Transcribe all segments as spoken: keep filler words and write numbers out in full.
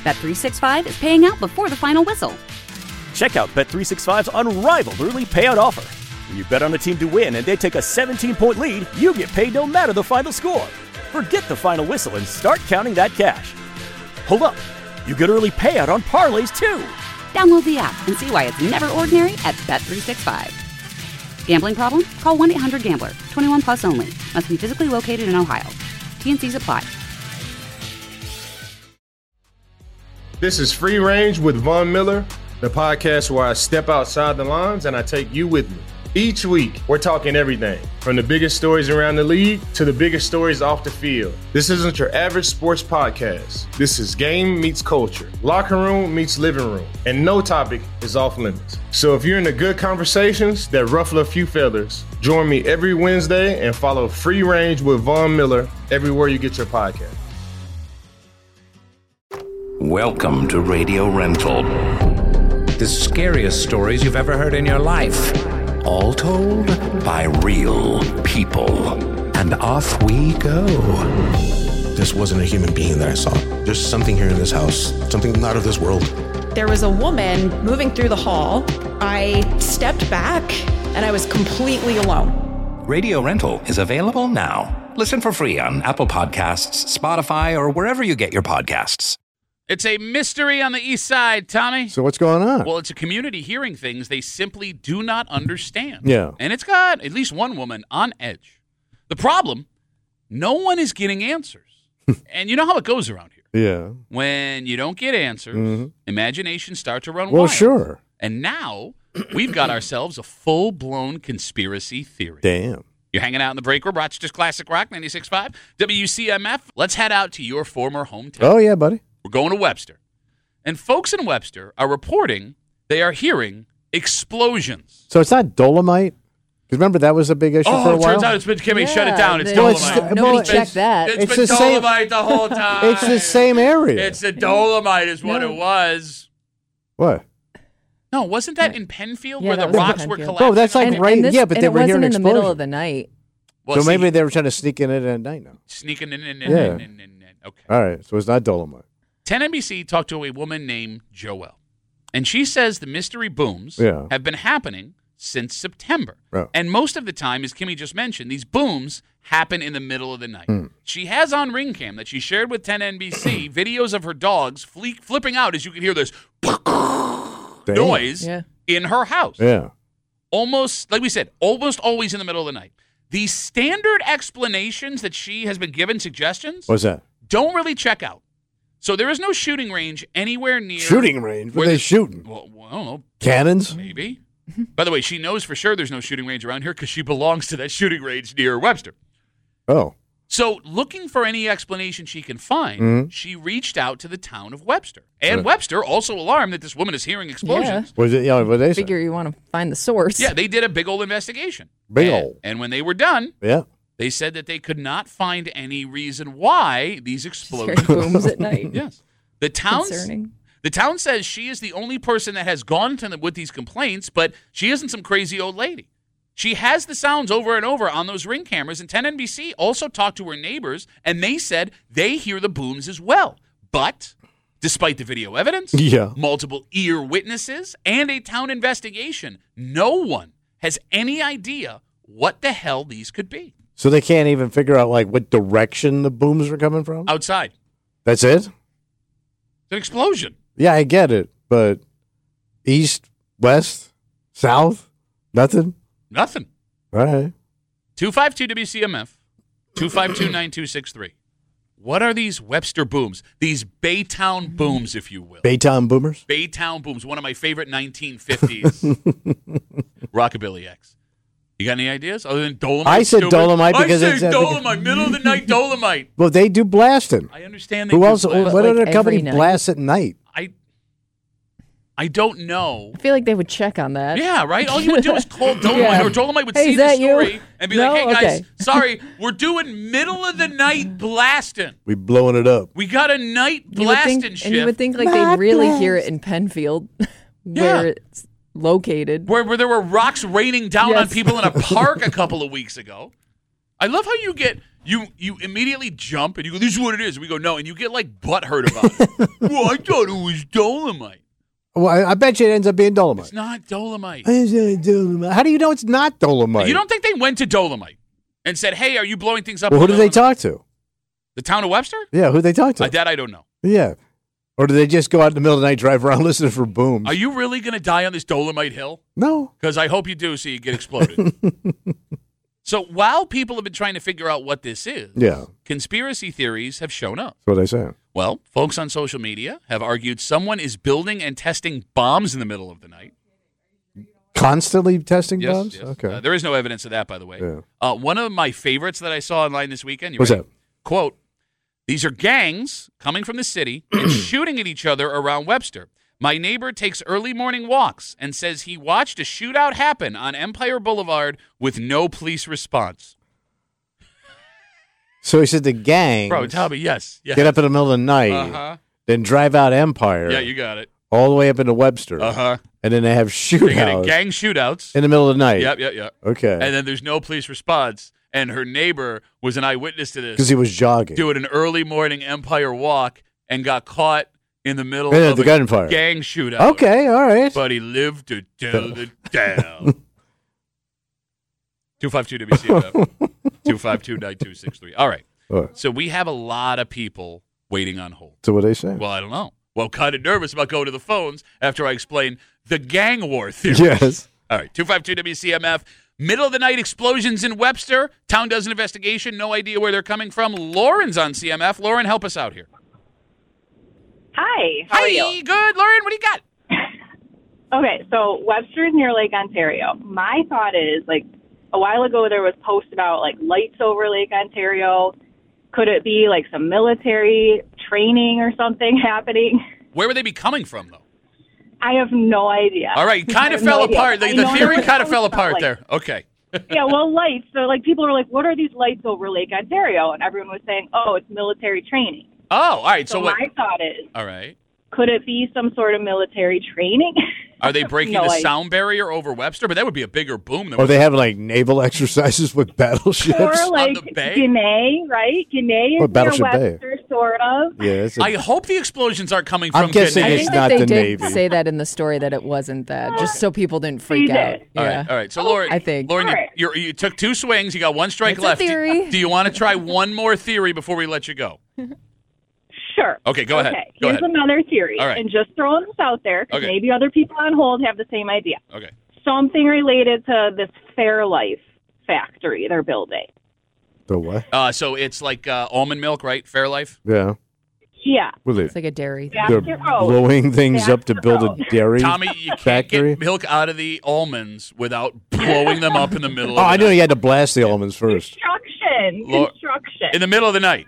Bet three sixty-five is paying out before the final whistle. Check out Bet three sixty-five's unrivaled early payout offer. When you bet on a team to win and they take a seventeen-point lead, you get paid no matter the final score. Forget the final whistle and start counting that cash. Hold up. You get early payout on parlays, too. Download the app and see why it's never ordinary at Bet three sixty-five. Gambling problem? Call one eight hundred gambler. twenty-one plus only. Must be physically located in Ohio. T N Cs apply. This is Free Range with Von Miller, the podcast where I step outside the lines and I take you with me. Each week, we're talking everything from the biggest stories around the league to the biggest stories off the field. This isn't your average sports podcast. This is game meets culture, locker room meets living room, and no topic is off limits. So if you're into good conversations that ruffle a few feathers, join me every Wednesday and follow Free Range with Von Miller everywhere you get your podcast. Welcome to Radio Rental. The scariest stories you've ever heard in your life. All told by real people. And off we go. This wasn't a human being that I saw. There's something here in this house, something not of this world. There was a woman moving through the hall. I stepped back and I was completely alone. Radio Rental is available now. Listen for free on Apple Podcasts, Spotify, or wherever you get your podcasts. It's a mystery on the east side, Tommy. So what's going on? Well, it's a community hearing things they simply do not understand. Yeah. And it's got at least one woman on edge. The problem, no one is getting answers. And you know how it goes around here. Yeah. When you don't get answers, mm-hmm. imaginations start to run well, wild. Well, sure. And now we've got ourselves a full-blown conspiracy theory. Damn. You're hanging out in the break room, Rochester's Classic Rock, ninety-six point five, W C M F. Let's head out to your former hometown. Oh, yeah, buddy. We're going to Webster. And folks in Webster are reporting they are hearing explosions. So it's not Dolomite? Because remember, that was a big issue oh, for a while? Oh, it turns out it's been, Kimmy, yeah, shut it down. It's they, Dolomite. Well, it's, nobody well, checked it's, that. It's, it's been the Dolomite same, the whole time. It's the same area. It's the Dolomite is what no. it was. What? No, wasn't that in Penfield yeah, where the was rocks in were Penfield. collapsing? Oh, that's like and, right. And this, yeah, but and they it were hearing wasn't in the explosion. middle of the night. Well, so see, maybe they were trying to sneak in it at night now. Sneaking in, in, in, yeah. in, in, in, in. Okay. All right, so it's not Dolomite. ten N B C talked to a woman named Joelle, and she says the mystery booms yeah. have been happening since September. Oh. And most of the time, as Kimmy just mentioned, these booms happen in the middle of the night. Hmm. She has on Ring Cam that she shared with ten N B C videos of her dogs fle- flipping out as you can hear this noise yeah. in her house. Yeah. Almost, like we said, almost always in the middle of the night. The standard explanations that she has been given, suggestions, What's that? don't really check out. So there is no shooting range anywhere near. Shooting range? What are they the, shooting? Well, well, I don't know. Cannons? Maybe. By the way, she knows for sure there's no shooting range around here because she belongs to that shooting range near Webster. Oh. So looking for any explanation she can find, mm-hmm. she reached out to the town of Webster. And right. Webster, also alarmed that this woman is hearing explosions. Yeah. Was it, yeah, what they Figure say? you want to find the source. Yeah, they did a big old investigation. Big and, old. And when they were done, yeah. they said that they could not find any reason why these explosions. booms at night. Yes. The town, the town says she is the only person that has gone to them with these complaints, but she isn't some crazy old lady. She has the sounds over and over on those Ring cameras, and ten N B C also talked to her neighbors, and they said they hear the booms as well. But despite the video evidence, yeah. multiple ear witnesses, and a town investigation, no one has any idea what the hell these could be. So they can't even figure out, like, what direction the booms are coming from? Outside. That's it? It's an explosion. Yeah, I get it, but east, west, south, nothing? Nothing. All right. two five two W C M F, two five two, nine two six three. What are these Webster booms? These Baytown booms, if you will. Baytown boomers? Baytown booms, one of my favorite nineteen fifties rockabilly acts. You got any ideas other than Dolomite? I said stupid? Dolomite because I it's say Dolomite, middle of the night Dolomite. Well, they do blasting. I understand they Who do else? blast. What like other company every night? blasts at night? I I don't know. I feel like they would check on that. Yeah, right? All you would do is call Dolomite, Yeah. or Dolomite would Hey, see is the that you? story and be No? like, hey, guys, Okay. sorry, we're doing middle of the night blasting. We blowing it up. We got a night You would blasting think, shift. and you would think like Not they'd really blast. hear it in Penfield, where Yeah. it's located. Where, where there were rocks raining down Yes. on people in a park a couple of weeks ago. I love how you get You you immediately jump and you go, this is what it is. And we go, no. And you get like butthurt about it. Well, I thought it was Dolomite. Well, I, I bet you it ends up being Dolomite. It's not Dolomite. It's not Dolomite. How do you know it's not Dolomite? You don't think they went to Dolomite and said, hey, are you blowing things up? Well, who did they talk to? The town of Webster? Yeah, who did they talk to? Uh, that I don't know. Yeah. Or do they just go out in the middle of the night, drive around, listening for booms? Are you really going to die on this Dolomite Hill? No. Because I hope you do so you get exploded. So while people have been trying to figure out what this is, yeah. conspiracy theories have shown up. That's what I say. Well, folks on social media have argued someone is building and testing bombs in the middle of the night. Constantly testing yes, bombs? Yes. Okay. Uh, there is no evidence of that, by the way. Yeah. Uh, one of my favorites that I saw online this weekend. You What's ready? that? Quote, these are gangs coming from the city and shooting at each other around Webster. My neighbor takes early morning walks and says he watched a shootout happen on Empire Boulevard with no police response. So he said the gang Bro, tell me, yes. yes. get up in the middle of the night, Uh-huh. then drive out Empire. Yeah, you got it. All the way up into Webster. Uh-huh. And then they have They're getting shootouts gang shootouts. in the middle of the night. Yep, yep, yep. Okay. And then there's no police response. And her neighbor was an eyewitness to this. Because he was jogging. Doing an early morning Empire walk and got caught in the middle Yeah, of the a gunfire. gang shootout. Okay, all right. But he lived to tell the tale. two five two W C F M. two five two, nine two six three. All right. What? So we have a lot of people waiting on hold. So what they say? Well, I don't know. Well, kind of nervous about going to the phones after I explain the gang war theory. Yes. All right. two five two W C M F. Middle of the night explosions in Webster. Town does an investigation. No idea where they're coming from. Lauren's on C M F. Lauren, help us out here. Hi. How Hi. are you? Good. Lauren, what do you got? Okay, so Webster is near Lake Ontario. My thought is, like, a while ago there was posts about, like, lights over Lake Ontario. Could it be, like, some military training or something happening? Where would they be coming from, though? I have no idea. All right. I Kind have of fell no idea. apart. The, I the know theory there kind was of fell posts about, apart like- there. Okay. Yeah, well, lights. So, like, people were like, what are these lights over Lake Ontario? And everyone was saying, oh, it's military training. Oh, all right. So, So what? my thought is, All right. could it be some sort of military training? Are they breaking No the idea. sound barrier over Webster? But that would be a bigger boom than Or they have like naval exercises with battleships. Or like the bay? Guinea, right? Guinea Or is near Battleship Bay. Webster, sort of. Yeah, that's a- I hope the explosions aren't coming from I'm guessing Guinea. I it's think not that they the did Navy. say that in the story that it wasn't that, just so people didn't freak They out. did. Yeah. All right, all right. So, Lauren, I think. Lauren, you, All right. you're, you took two swings. You got one strike It's a left. Do- theory. Do, you want to try one more theory before we let you go? Sure. Okay, go ahead. Okay, Go here's ahead. another theory. All right. And just throwing this out there, because Okay. maybe other people on hold have the same idea. Okay. Something related to this Fairlife factory they're building. The what? Uh, so it's like uh, almond milk, right? Fairlife. Yeah. Yeah. What are It's they? like a dairy. They're Basket Road. blowing things up to Basket build a Road. dairy Tommy, you can't factory. get milk out of the almonds without blowing them up in the middle. Oh, of the I knew night. you had to blast the almonds first. Construction. Lau- Construction. In the middle of the night.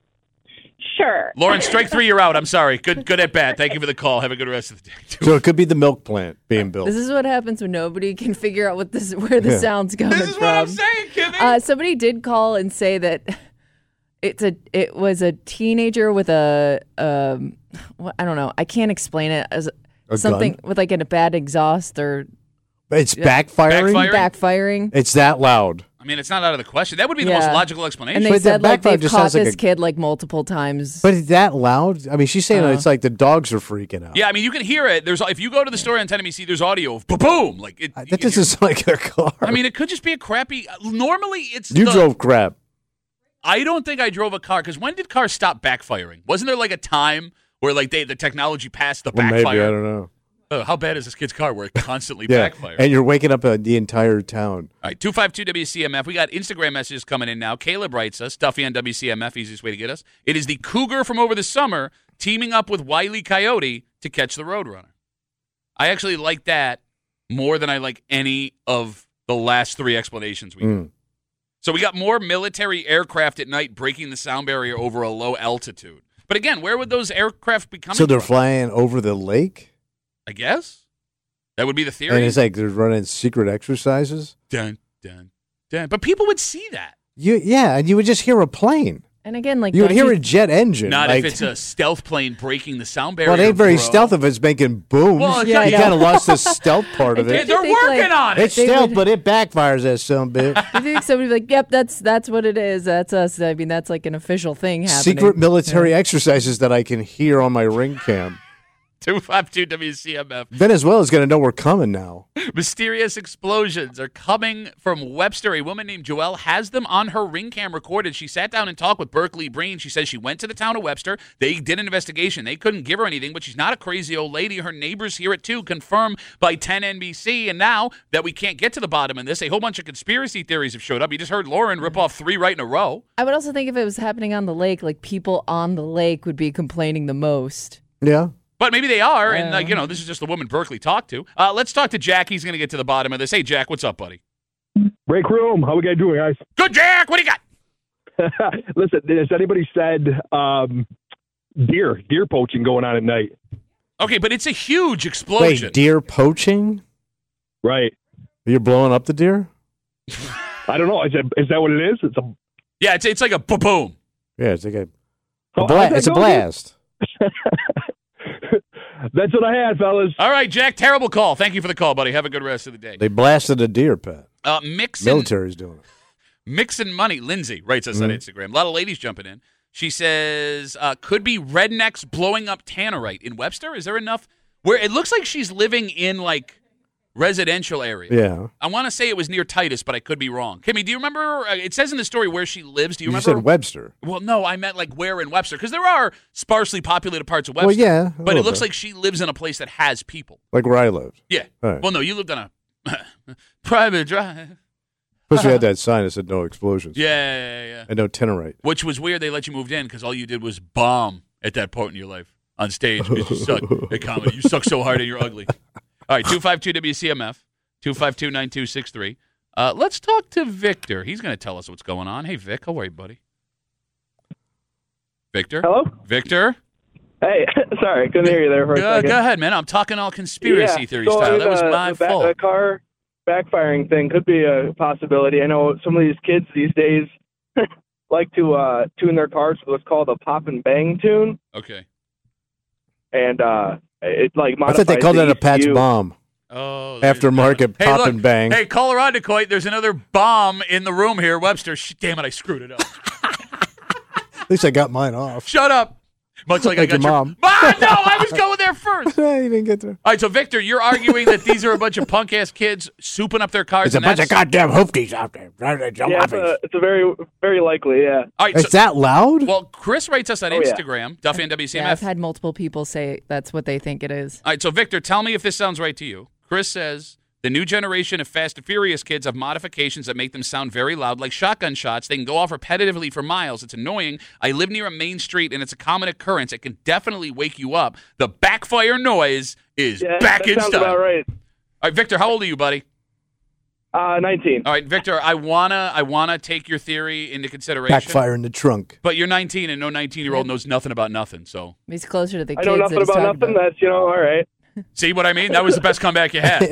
Sure. Lauren, strike three, you're out. I'm sorry. Good, good at bat. Thank you for the call. Have a good rest of the day. So it could be the milk plant being built. This is what happens when nobody can figure out what this where the Yeah. sound's coming This is from. what I'm saying, Kimmy. Uh, somebody did call and say that it's a it was a teenager with a um, what, I don't know. I can't explain it as A something gun? with like a bad exhaust or It's backfiring. Backfiring? backfiring. It's that loud. I mean, it's not out of the question. That would be the Yeah. most logical explanation. And they But that said like backfire they've just caught sounds like this a- kid like multiple times. But it's that loud. I mean, she's saying Uh. it's like the dogs are freaking out. Yeah, I mean, you can hear it. There's if you go to the store on ten N B C, there's audio of boom, like it. you That can doesn't hear- sound like a car. I mean, it could just be a crappy. Normally, it's you the- drove crap. I don't think I drove a car because when did cars stop backfiring? Wasn't there like a time where like they the technology passed the Well, backfire? maybe I don't know. Oh, how bad is this kid's car where it constantly Yeah, backfires? and you're waking up uh, the entire town. All right, two five two W C M F. We got Instagram messages coming in now. Caleb writes us, Duffy on W C M F, easiest way to get us. It is the Cougar from over the summer teaming up with Wile E. Coyote to catch the Roadrunner. I actually like that more than I like any of the last three explanations we got. Mm. So we got more military aircraft at night breaking the sound barrier over a low altitude. But again, where would those aircraft be coming So they're from? flying over the lake, I guess. That would be the theory. and it's like they're running secret exercises. dun, dun, dun. But people would see that. You, yeah, and you would just hear a plane. And again, like You would don't hear you- a jet engine. Not like, if it's a stealth plane breaking the sound barrier. Well, it ain't very bro. stealth if it's making booms. Well, you yeah, I know. kind of lost the stealth part of They- it. They're think, working like, on it. It's they stealth, would- but it backfires that some bitch. I think somebody would be like, "Yep, that's that's what it is. That's us." I mean, that's like an official thing happening. Secret military exercises that I can hear on my ring cam. two five two W C M F. Venezuela's going to know we're coming now. Mysterious explosions are coming from Webster. A woman named Joelle has them on her ring cam recorded. She sat down and talked with Berkeley Breen. She says she went to the town of Webster. They did an investigation. They couldn't give her anything, but she's not a crazy old lady. Her neighbors hear it too, confirmed by ten N B C. And now that we can't get to the bottom of this, a whole bunch of conspiracy theories have showed up. You just heard Lauren rip off three right in a row. I would also think if it was happening on the lake, like people on the lake would be complaining the most. Yeah. But maybe they are, and Yeah. like you know, this is just the woman Berkeley talked to. Uh, let's talk to Jack. He's going to get to the bottom of this. Hey, Jack, what's up, buddy? Break room. How we guys doing, guys? Good, Jack. What do you got? Listen, has anybody said um, deer deer poaching going on at night? Okay, but it's a huge explosion. Wait, deer poaching? Right. You're blowing up the deer? I don't know. Is that, is that what it is? It's a. Yeah, it's it's like a boom. Yeah, it's like a, a How- bla- how's that it's a go, dude? blast. That's what I had, fellas. All right, Jack. Terrible call. Thank you for the call, buddy. Have a good rest of the day. They blasted a deer, Pat. Uh, mix and, Military's doing it. mix and money. Lindsay writes us on Mhm. Instagram. A lot of ladies jumping in. She says uh, could be rednecks blowing up tannerite in Webster. Is there enough where it looks like she's living in like residential area? Yeah. I want to say it was near Titus, but I could be wrong. Kimmy, do you remember? Uh, it says in the story where she lives. Do you You remember? said Webster. Well, no, I meant like where in Webster, because there are sparsely populated parts of Webster. Well, yeah, a but it little looks bit. like she lives in a place that has people. Like where I lived. Yeah. All right. Well, no, you lived on a private drive. Plus, we had that sign that said no explosions. Yeah, yeah, yeah, yeah. And no tennerite. Which was weird. They let you move in because all you did was bomb at that point in your life on stage because you suck at comedy. You suck so hard and you're ugly. All right, two five two W C M F, two five two, nine two six three. Uh, let's talk to Victor. He's going to tell us what's going on. Hey, Vic, how are you, buddy? Victor? Hello? Victor? Hey, sorry, couldn't hear you there for a Go, second. go ahead, man. I'm talking all conspiracy yeah, theory so, style. I mean, That was the, my the ba- fault. The car backfiring thing could be a possibility. I know some of these kids these days like to uh, tune their cars with what's called a pop and bang tune, Okay. and uh, it like I modifies thought they called the that a patch E C U. bomb. Oh, Aftermarket Hey, pop look. and bang. Hey, Colorado Coit, there's another bomb in the room here. Webster, sh- damn it, I screwed it up. At least I got mine off. Shut up. Much like, I Like got your mom. Ah, no, I was going there first. you didn't get there. All right, so Victor, you're arguing that these are a bunch of punk ass kids souping up their cars. There's a and bunch of that's- goddamn hoopties out there. Driving their Yeah, it's a, it's a very very likely. Yeah. All right, Is so, that loud? well, Chris writes us on Oh, yeah. Instagram, Duffy and W C M Yeah, I've F. had multiple people say that's what they think it is. All right, so Victor, tell me if this sounds right to you. Chris says the new generation of Fast and Furious kids have modifications that make them sound very loud, like shotgun shots. They can go off repetitively for miles. It's annoying. I live near a main street, and it's a common occurrence. It can definitely wake you up. The backfire noise is Yeah, back that in sounds style. about right. All right, Victor, how old are you, buddy? Uh, nineteen. All right, Victor, I wanna I wanna take your theory into consideration. Backfire in the trunk. But you're nineteen, and no nineteen-year-old knows nothing about nothing. So He's closer to the I kids. know that nothing he's about talking nothing. about. That's you know all right. see what I mean? That was the best comeback you had.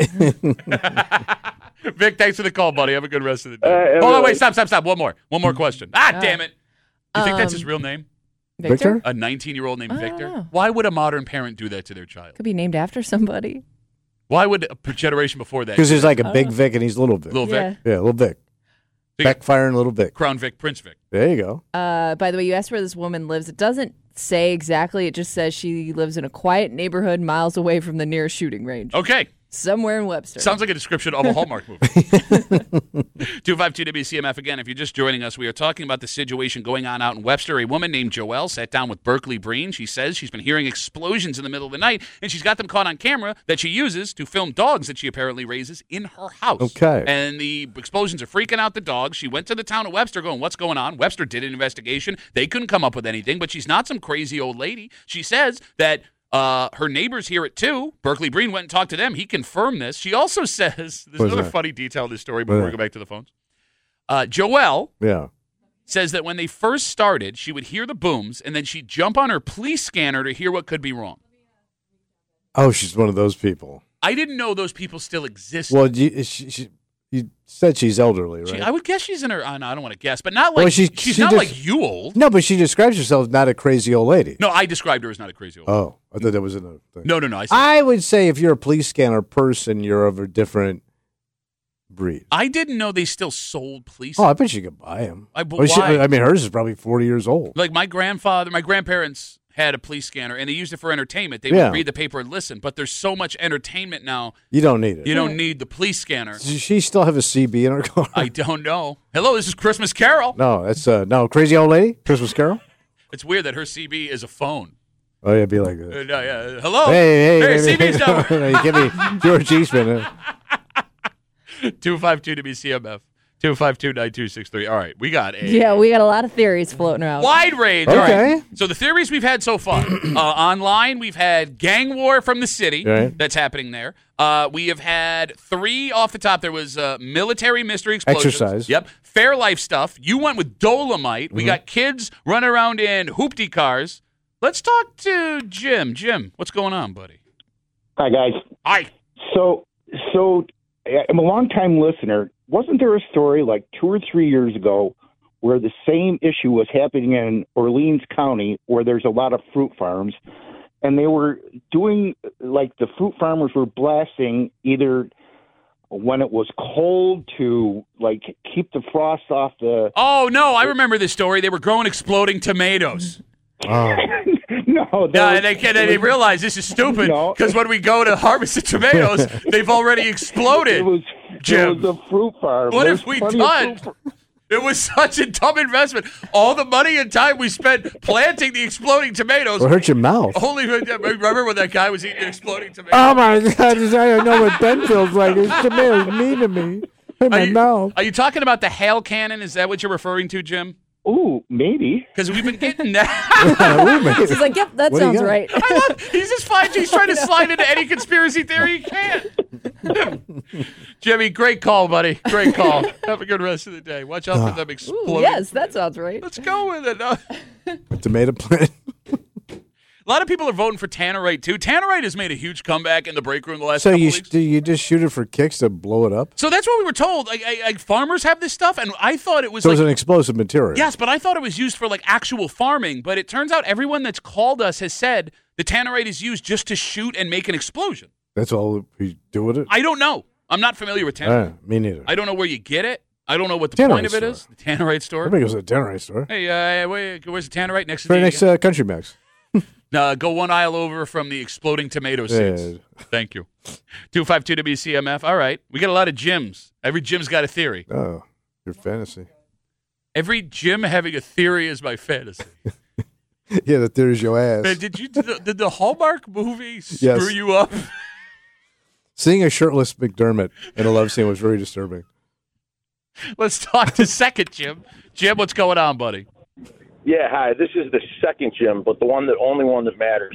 Vic, thanks for the call, buddy. Have a good rest of the day. Uh, Hold on, everyone- wait, stop, stop, stop. One more. One more question. Ah, Uh, damn it. You think that's his um, real name? Victor? Victor? A nineteen-year-old named I don't Victor? know. Why would a modern parent do that to their child? Could be named after somebody. Why would a generation before that? Because do there's that? like a big Vic and he's little Vic. Little Vic? Yeah, little Vic. So you got Backfiring little Vic. Crown Vic, Prince Vic. There you go. Uh, by the way, you asked where this woman lives. It doesn't say exactly. It just says she lives in a quiet neighborhood miles away from the nearest shooting range. Okay. Somewhere in Webster. Sounds like a description of a Hallmark movie. two five two W C M F. Again, if you're just joining us, we are talking about the situation going on out in Webster. A woman named Joelle sat down with Berkeley Breen. She says she's been hearing explosions in the middle of the night, and she's got them caught on camera that she uses to film dogs that she apparently raises in her house. Okay. And the explosions are freaking out the dogs. She went to the town of Webster going, what's going on? Webster did an investigation. They couldn't come up with anything, but she's not some crazy old lady. She says that Uh, her neighbors hear it too. Berkeley Breen went and talked to them. He confirmed this. She also says, there's What is another that? funny detail in this story before What we is go back to the phones. Uh, Joelle Yeah. says that when they first started, she would hear the booms, and then she'd jump on her police scanner to hear what could be wrong. Oh, she's one of those people. I didn't know those people still existed. Well, you, she, she, You said she's elderly, right? She, I would guess she's in her. Uh, no, I don't want to guess, but not like Well, she- she's she not just- like you old. No, but she describes herself as not a crazy old lady. No, I described her as not a crazy old. Oh, I thought that was in the thing. No, no, no. I, said, I would say if you're a police scanner person, you're of a different breed. I didn't know they still sold police. Oh, I bet you could buy them. I, but Well, she- why? I mean, hers is probably forty years old. Like my grandfather, my grandparents had a police scanner, and they used it for entertainment. They Yeah. would read the paper and listen. But there's so much entertainment now. You don't need it. You don't need the police scanner. Does she still have a C B in her car? I don't know. Hello, this is Christmas Carol. No, that's uh, no crazy old lady. Christmas Carol. It's weird that her C B is a phone. Oh yeah, be like this. Uh, no, yeah. Hello. Hey, hey, hey, hey, C B's number. you give me George Eastman. two five two W C M F. two five two nine two six three. All right, we got a Yeah, we got a lot of theories floating around. wide range. All Okay. right. So the theories we've had so far uh, online, we've had gang war from the city Right. that's happening there. Uh, we have had three off the top. There was uh, military mystery explosions. Exercise. Yep. Fair life stuff. You went with Dolomite. We Mhm. got kids running around in hoopty cars. Let's talk to Jim. Jim, what's going on, buddy? Hi, guys. Hi. So, so I'm a long-time listener. Wasn't there a story like two or three years ago where the same issue was happening in Orleans County, where there's a lot of fruit farms, and they were doing like the fruit farmers were blasting either when it was cold to like keep the frost off the. Oh no, I remember this story. They were growing exploding tomatoes. Oh. No, Yeah, and they, and they realize this is stupid No. because when we go to harvest the tomatoes, they've already exploded. It was, Jim. it was a fruit farm. What There's have we plenty of done? fruit It was such a dumb investment. All the money and time we spent planting the exploding tomatoes. Will hurt your mouth. Only remember when that guy was eating exploding tomatoes? Oh my God! I don't know what Ben feels like. His tomatoes mean to me. In my Are you, mouth. are you talking about the hail cannon? Is that what you're referring to, Jim? Ooh, maybe. Because we've been getting that. She's like, yep, that What do you sounds got? right. I love, he's just fine. He's trying to slide into any conspiracy theory he can. Jimmy, great call, buddy. Great call. Have a good rest of the day. Watch out for them exploding. Ooh, yes, that sounds right. Let's go with it. Uh, Tomato plant. a lot of people are voting for Tannerite, too. Tannerite has made a huge comeback in the break room the last So couple you weeks. do you just shoot it for kicks to blow it up? So that's what we were told. Like, I, like farmers have this stuff, and I thought it was So like it's an explosive material. yes, but I thought it was used for like actual farming. But it turns out everyone that's called us has said the Tannerite is used just to shoot and make an explosion. That's all we do with it. I don't know. I'm not familiar with All Tannerite. right, me neither. I don't know where you get it. I don't know what the Tannerite point of it store. is. The Tannerite store. Everybody goes to the Tannerite store. Hey, uh, where, where's the Tannerite next to Right the next to uh, Country Max. Uh, go one aisle over from the exploding tomato seeds. Yeah. Thank you. two five two W C M F. All right. We got a lot of gyms. Every gym's got a theory. Oh, your fantasy. Every gym having a theory is my fantasy. Yeah, that there's your ass. Man, did you did the, did the Hallmark movie screw Yes. you up? Seeing a shirtless McDermott in a love scene was very disturbing. Let's talk to second Jim. Jim, what's going on, buddy? Yeah, hi. This is the second Jim, but the one that only one that matters.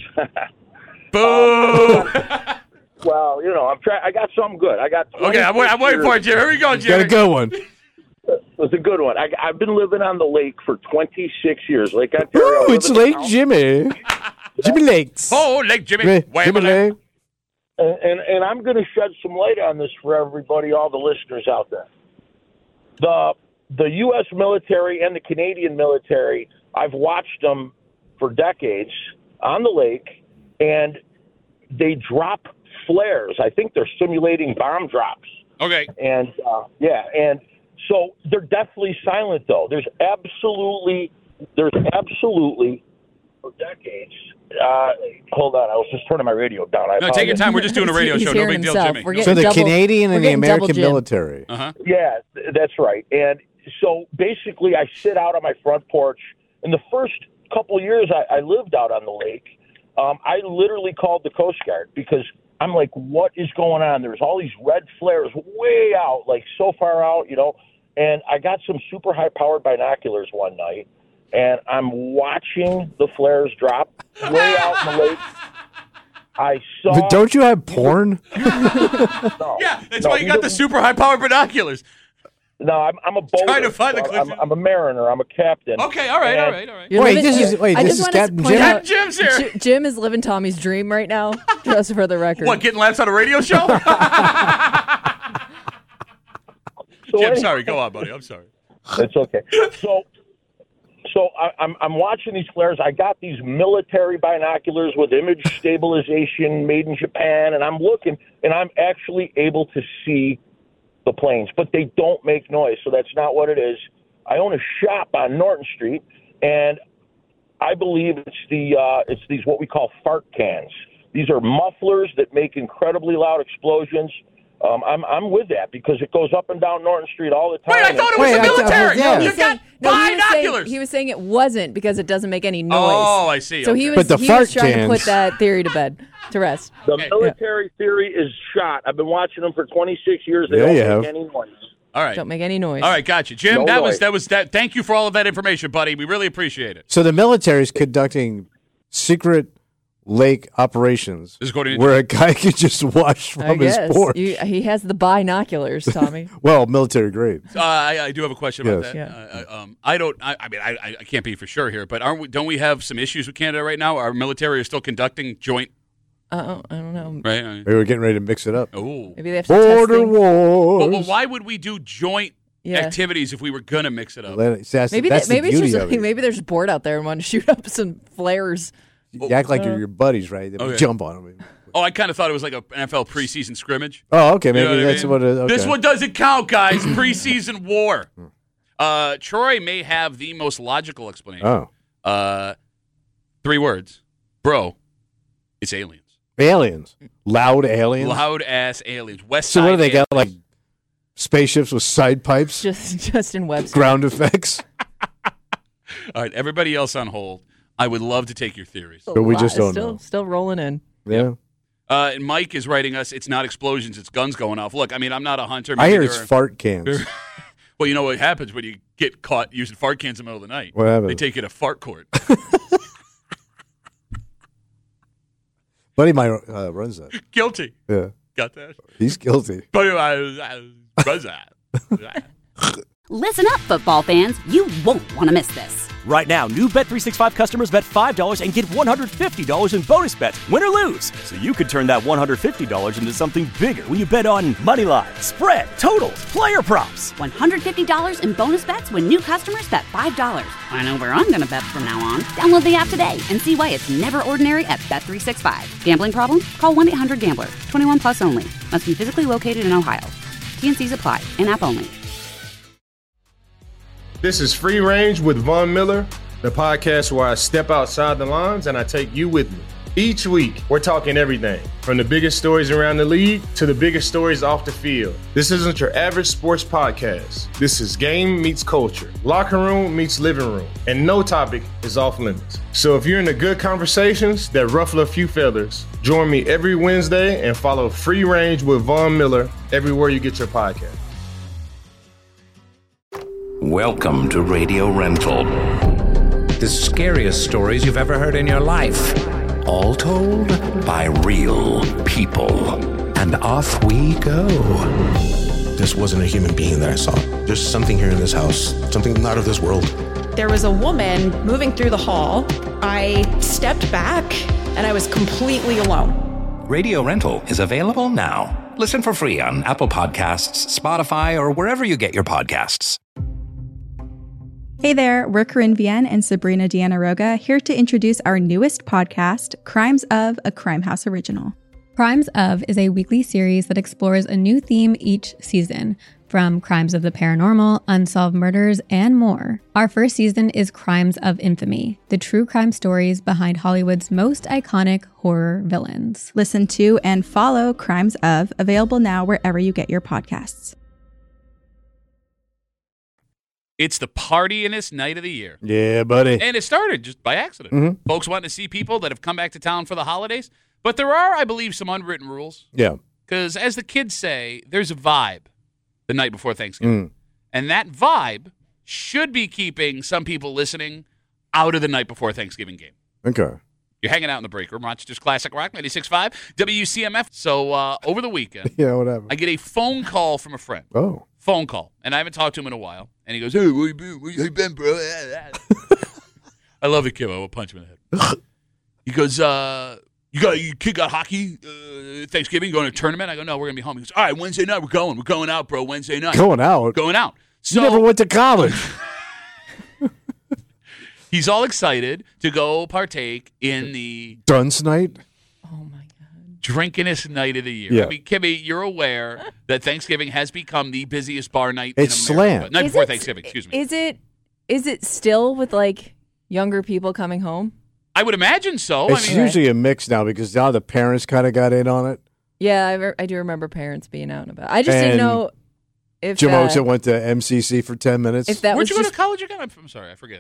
Boo! Well, you know, I'm trying. I got something good. I got. Okay, I'm, wait, I'm waiting for it, Jim. Here we go, Jim. Got a good one. It's a good one. I, I've been living on the lake for twenty-six years. Lake Ontario. Ooh, it's Lake Jimmy. Jimmy Lakes. Oh, Lake Jimmy. Jimmy, Wait a Jimmy minute. Lake. And, and, and I'm going to shed some light on this for everybody, all the listeners out there. The the U S military and the Canadian military, I've watched them for decades on the lake, and they drop flares. I think they're simulating bomb drops. Okay. And, uh, yeah, and so they're deathly silent, though. There's absolutely, there's absolutely, for decades, uh, hold on, I was just turning my radio down. I No, take your time. We're just doing a radio He's show. No hearing big deal, himself. Jimmy. We're No- So the double- Canadian we're and the getting double American Jim. military. Uh-huh. Yeah, th- that's right. And so basically, I sit out on my front porch. In the first couple years I, I lived out on the lake, um, I literally called the Coast Guard because I'm like, what is going on? There's all these red flares way out, like so far out, you know. And I got some super high-powered binoculars one night, and I'm watching the flares drop way out in the lake. I saw. But don't you have porn? No, Yeah, that's no, why you he got the didn't- super high-powered binoculars. No, I'm, I'm a boater. Trying to find the so clip. I'm, I'm a mariner. I'm a captain. Okay, all right, all And- right, all right. You're Wait, living- this is- wait, I this just is wanna Captain point Jim? out, Captain Jim's here. J- Jim is living Tommy's dream right now, just for the record. What, getting laughs on a radio show? So Jim, anyway- sorry. Go on, buddy. I'm sorry. It's okay. So, so I, I'm I'm watching these flares. I got these military binoculars with image stabilization, made in Japan, and I'm looking, and I'm actually able to see the planes, but they don't make noise. So that's not what it is. I own a shop on Norton Street, and I believe it's the uh, it's these what we call fart cans. These are mufflers that make incredibly loud explosions. Um, I'm I'm with that because it goes up and down Norton Street all the time. Wait, I thought it was Wait, the I thought- military. yeah. You He's got saying- no, he was saying- binoculars. He was saying it wasn't because it doesn't make any noise. Oh, I see. So he Okay. was, But the he fart was trying cans- to put that theory to bed, to rest. The Okay. military theory is shot. I've been watching them for twenty-six years. They Yeah, don't you make have. any noise. All right. Don't make any noise. All right, gotcha. Jim, No that was noise. that was that. Thank you for all of that information, buddy. We really appreciate it. So the military is conducting secret lake operations This is according to- where a guy can just watch I from his guess. porch. You, he has the binoculars, Tommy. Well, military grade. Uh, I, I do have a question about Yes. that. Yeah. Uh, um, I don't. I, I mean, I, I can't be for sure here, but aren't we, don't we have some issues with Canada right now? Our military is still conducting joint, Uh, I don't know. right? Maybe we're getting ready to mix it up. Oh, Maybe they have some Border testing. wars. well, well, why would we do joint Yeah. activities if we were gonna mix it up? Let it- That's, Maybe that's that, maybe the it's beauty just of like, it. maybe they're just bored out there and want to shoot up some flares. You act like you're your buddies, right? They Okay. jump on them. Oh, I kind of thought it was like a N F L preseason scrimmage. Oh, okay. Maybe You know what I that's mean? what it is. Okay. This one doesn't count, guys. Preseason war. Uh, Troy may have the most logical explanation. Oh. Uh, three words, bro. It's aliens. Aliens. Loud aliens. Loud ass aliens. West So Side what do they got? aliens. Like spaceships with side pipes, Just Justin Webster. ground effects. All right, everybody else on hold. I would love to take your theories. But we Lot- just don't still, know. Still rolling in. Yeah. Uh, and Mike is writing us, it's not explosions, it's guns going off. Look, I mean, I'm not a hunter. I Maybe hear there it's are- fart cans. Well, you know what happens when you get caught using fart cans in the middle of the night? What happens? They take you to fart court. Buddy of mine uh, runs that. Guilty. Yeah. Got that? He's guilty. Buddy of mine uh, runs that. Listen up, football fans. You won't want to miss this. Right now, new Bet three sixty-five customers bet five dollars and get one hundred fifty dollars in bonus bets, win or lose. So you could turn that one hundred fifty dollars into something bigger when you bet on money line, spread, totals, player props. one hundred fifty dollars in bonus bets when new customers bet five dollars. I know where I'm going to bet from now on. Download the app today and see why it's never ordinary at Bet three sixty-five. Gambling problem? Call one eight hundred gambler. twenty-one plus only. Must be physically located in Ohio. T N Cs apply. In-app only. This is Free Range with Von Miller, the podcast where I step outside the lines and I take you with me. Each week, we're talking everything from the biggest stories around the league to the biggest stories off the field. This isn't your average sports podcast. This is game meets culture, locker room meets living room, and no topic is off limits. So if you're into good conversations that ruffle a few feathers, join me every Wednesday and follow Free Range with Von Miller everywhere you get your podcast. Welcome to Radio Rental. The scariest stories you've ever heard in your life. All told by real people. And off we go. This wasn't a human being that I saw. There's something here in this house, something not of this world. There was a woman moving through the hall. I stepped back and I was completely alone. Radio Rental is available now. Listen for free on Apple Podcasts, Spotify, or wherever you get your podcasts. Hey there, we're Corinne Vienne and Sabrina Deanna Roga, here to introduce our newest podcast, Crimes of, a Crime House original. Crimes of is a weekly series that explores a new theme each season, from crimes of the paranormal, unsolved murders, and more. Our first season is Crimes of Infamy, the true crime stories behind Hollywood's most iconic horror villains. Listen to and follow Crimes of, available now wherever you get your podcasts. It's the partyinest night of the year. Yeah, buddy. And it started just by accident. Mhm. Folks wanting to see people that have come back to town for the holidays. But there are, I believe, some unwritten rules. Yeah. Because as the kids say, there's a vibe the night before Thanksgiving. Mm. And that vibe should be keeping some people listening out of the night before Thanksgiving game. Okay. You're hanging out in the break room, Rochester's Classic Rock, ninety-six point five, W C M F. So uh, over the weekend, Yeah, whatever. I get a phone call from a friend. Oh. Phone call. And I haven't talked to him in a while. And he goes, hey, where you been? Where you been, bro? I love the kid. I will punch him in the head. He goes, uh, You got your kid got hockey uh, Thanksgiving, going to a tournament? I go, no, we're going to be home. He goes, all right, Wednesday night, we're going. We're going out, bro, Wednesday night. Going out? Going out. So, you never went to college. He's all excited to go partake in the Dunce night? drinkingest night of the year. Yeah. I mean, Kimmy, you're aware that Thanksgiving has become the busiest bar night It's in America. slammed. Night Is before it- Thanksgiving, excuse me. Is it is it still with like younger people coming home? I would imagine so. It's I mean, usually a mix now because now the parents kind of got in on it. Yeah, I, re- I do remember parents being out and about. I just didn't And know if Jim uh, Oakes went to M C C for ten minutes. if that Where'd was you go just to college again? I'm I'm sorry, I forget.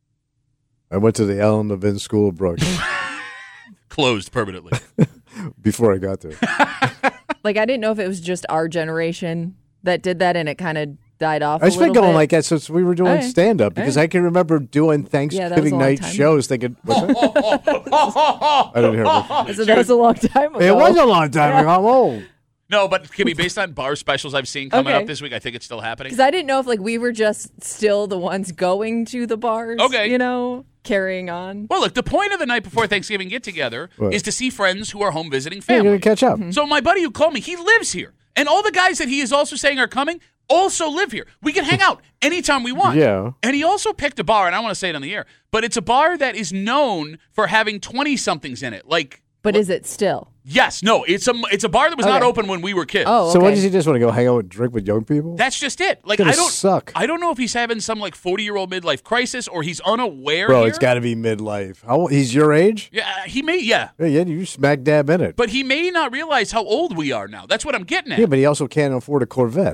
I went to the Ellen Levin School of Brooks Closed permanently. before I got there. like I didn't know if it was just our generation that did that and it kind of died off. It's a been little going bit. like that since we were doing All right. stand up because All I can remember doing Yeah, that was a Thanksgiving long night time shows thinking, what's that? I didn't hear it. So that was a long time ago. It was a long time ago. I'm old. No, but Kimmy, based on bar specials I've seen coming Okay. up this week, I think it's still happening. Because I didn't know if like we were just still the ones going to the bars. Okay. You know, carrying on. Well, look, the point of the night before Thanksgiving get together What? is to see friends who are home visiting Yeah, you're family. going to catch up. Mm-hmm. So my buddy who called me, he lives here. And all the guys that he is also saying are coming also live here. We can hang out anytime we want. Yeah. And he also picked a bar, and I want to say it on the air, but it's a bar that is known for having twenty-somethings in it. Like, But is it still? yes, no, it's a it's a bar that was not Okay. open when we were kids. Oh, So what okay. does he just want to go hang out and drink with young people? That's just it. Like, Gonna I don't suck. I don't know if he's having some like forty-year-old midlife crisis or he's unaware Bro, here. it's got to be midlife. How old? He's your age? Yeah, he may, yeah. Yeah, yeah, you smack dab in it. But he may not realize how old we are now. That's what I'm getting at. Yeah, but he also can't afford a Corvette.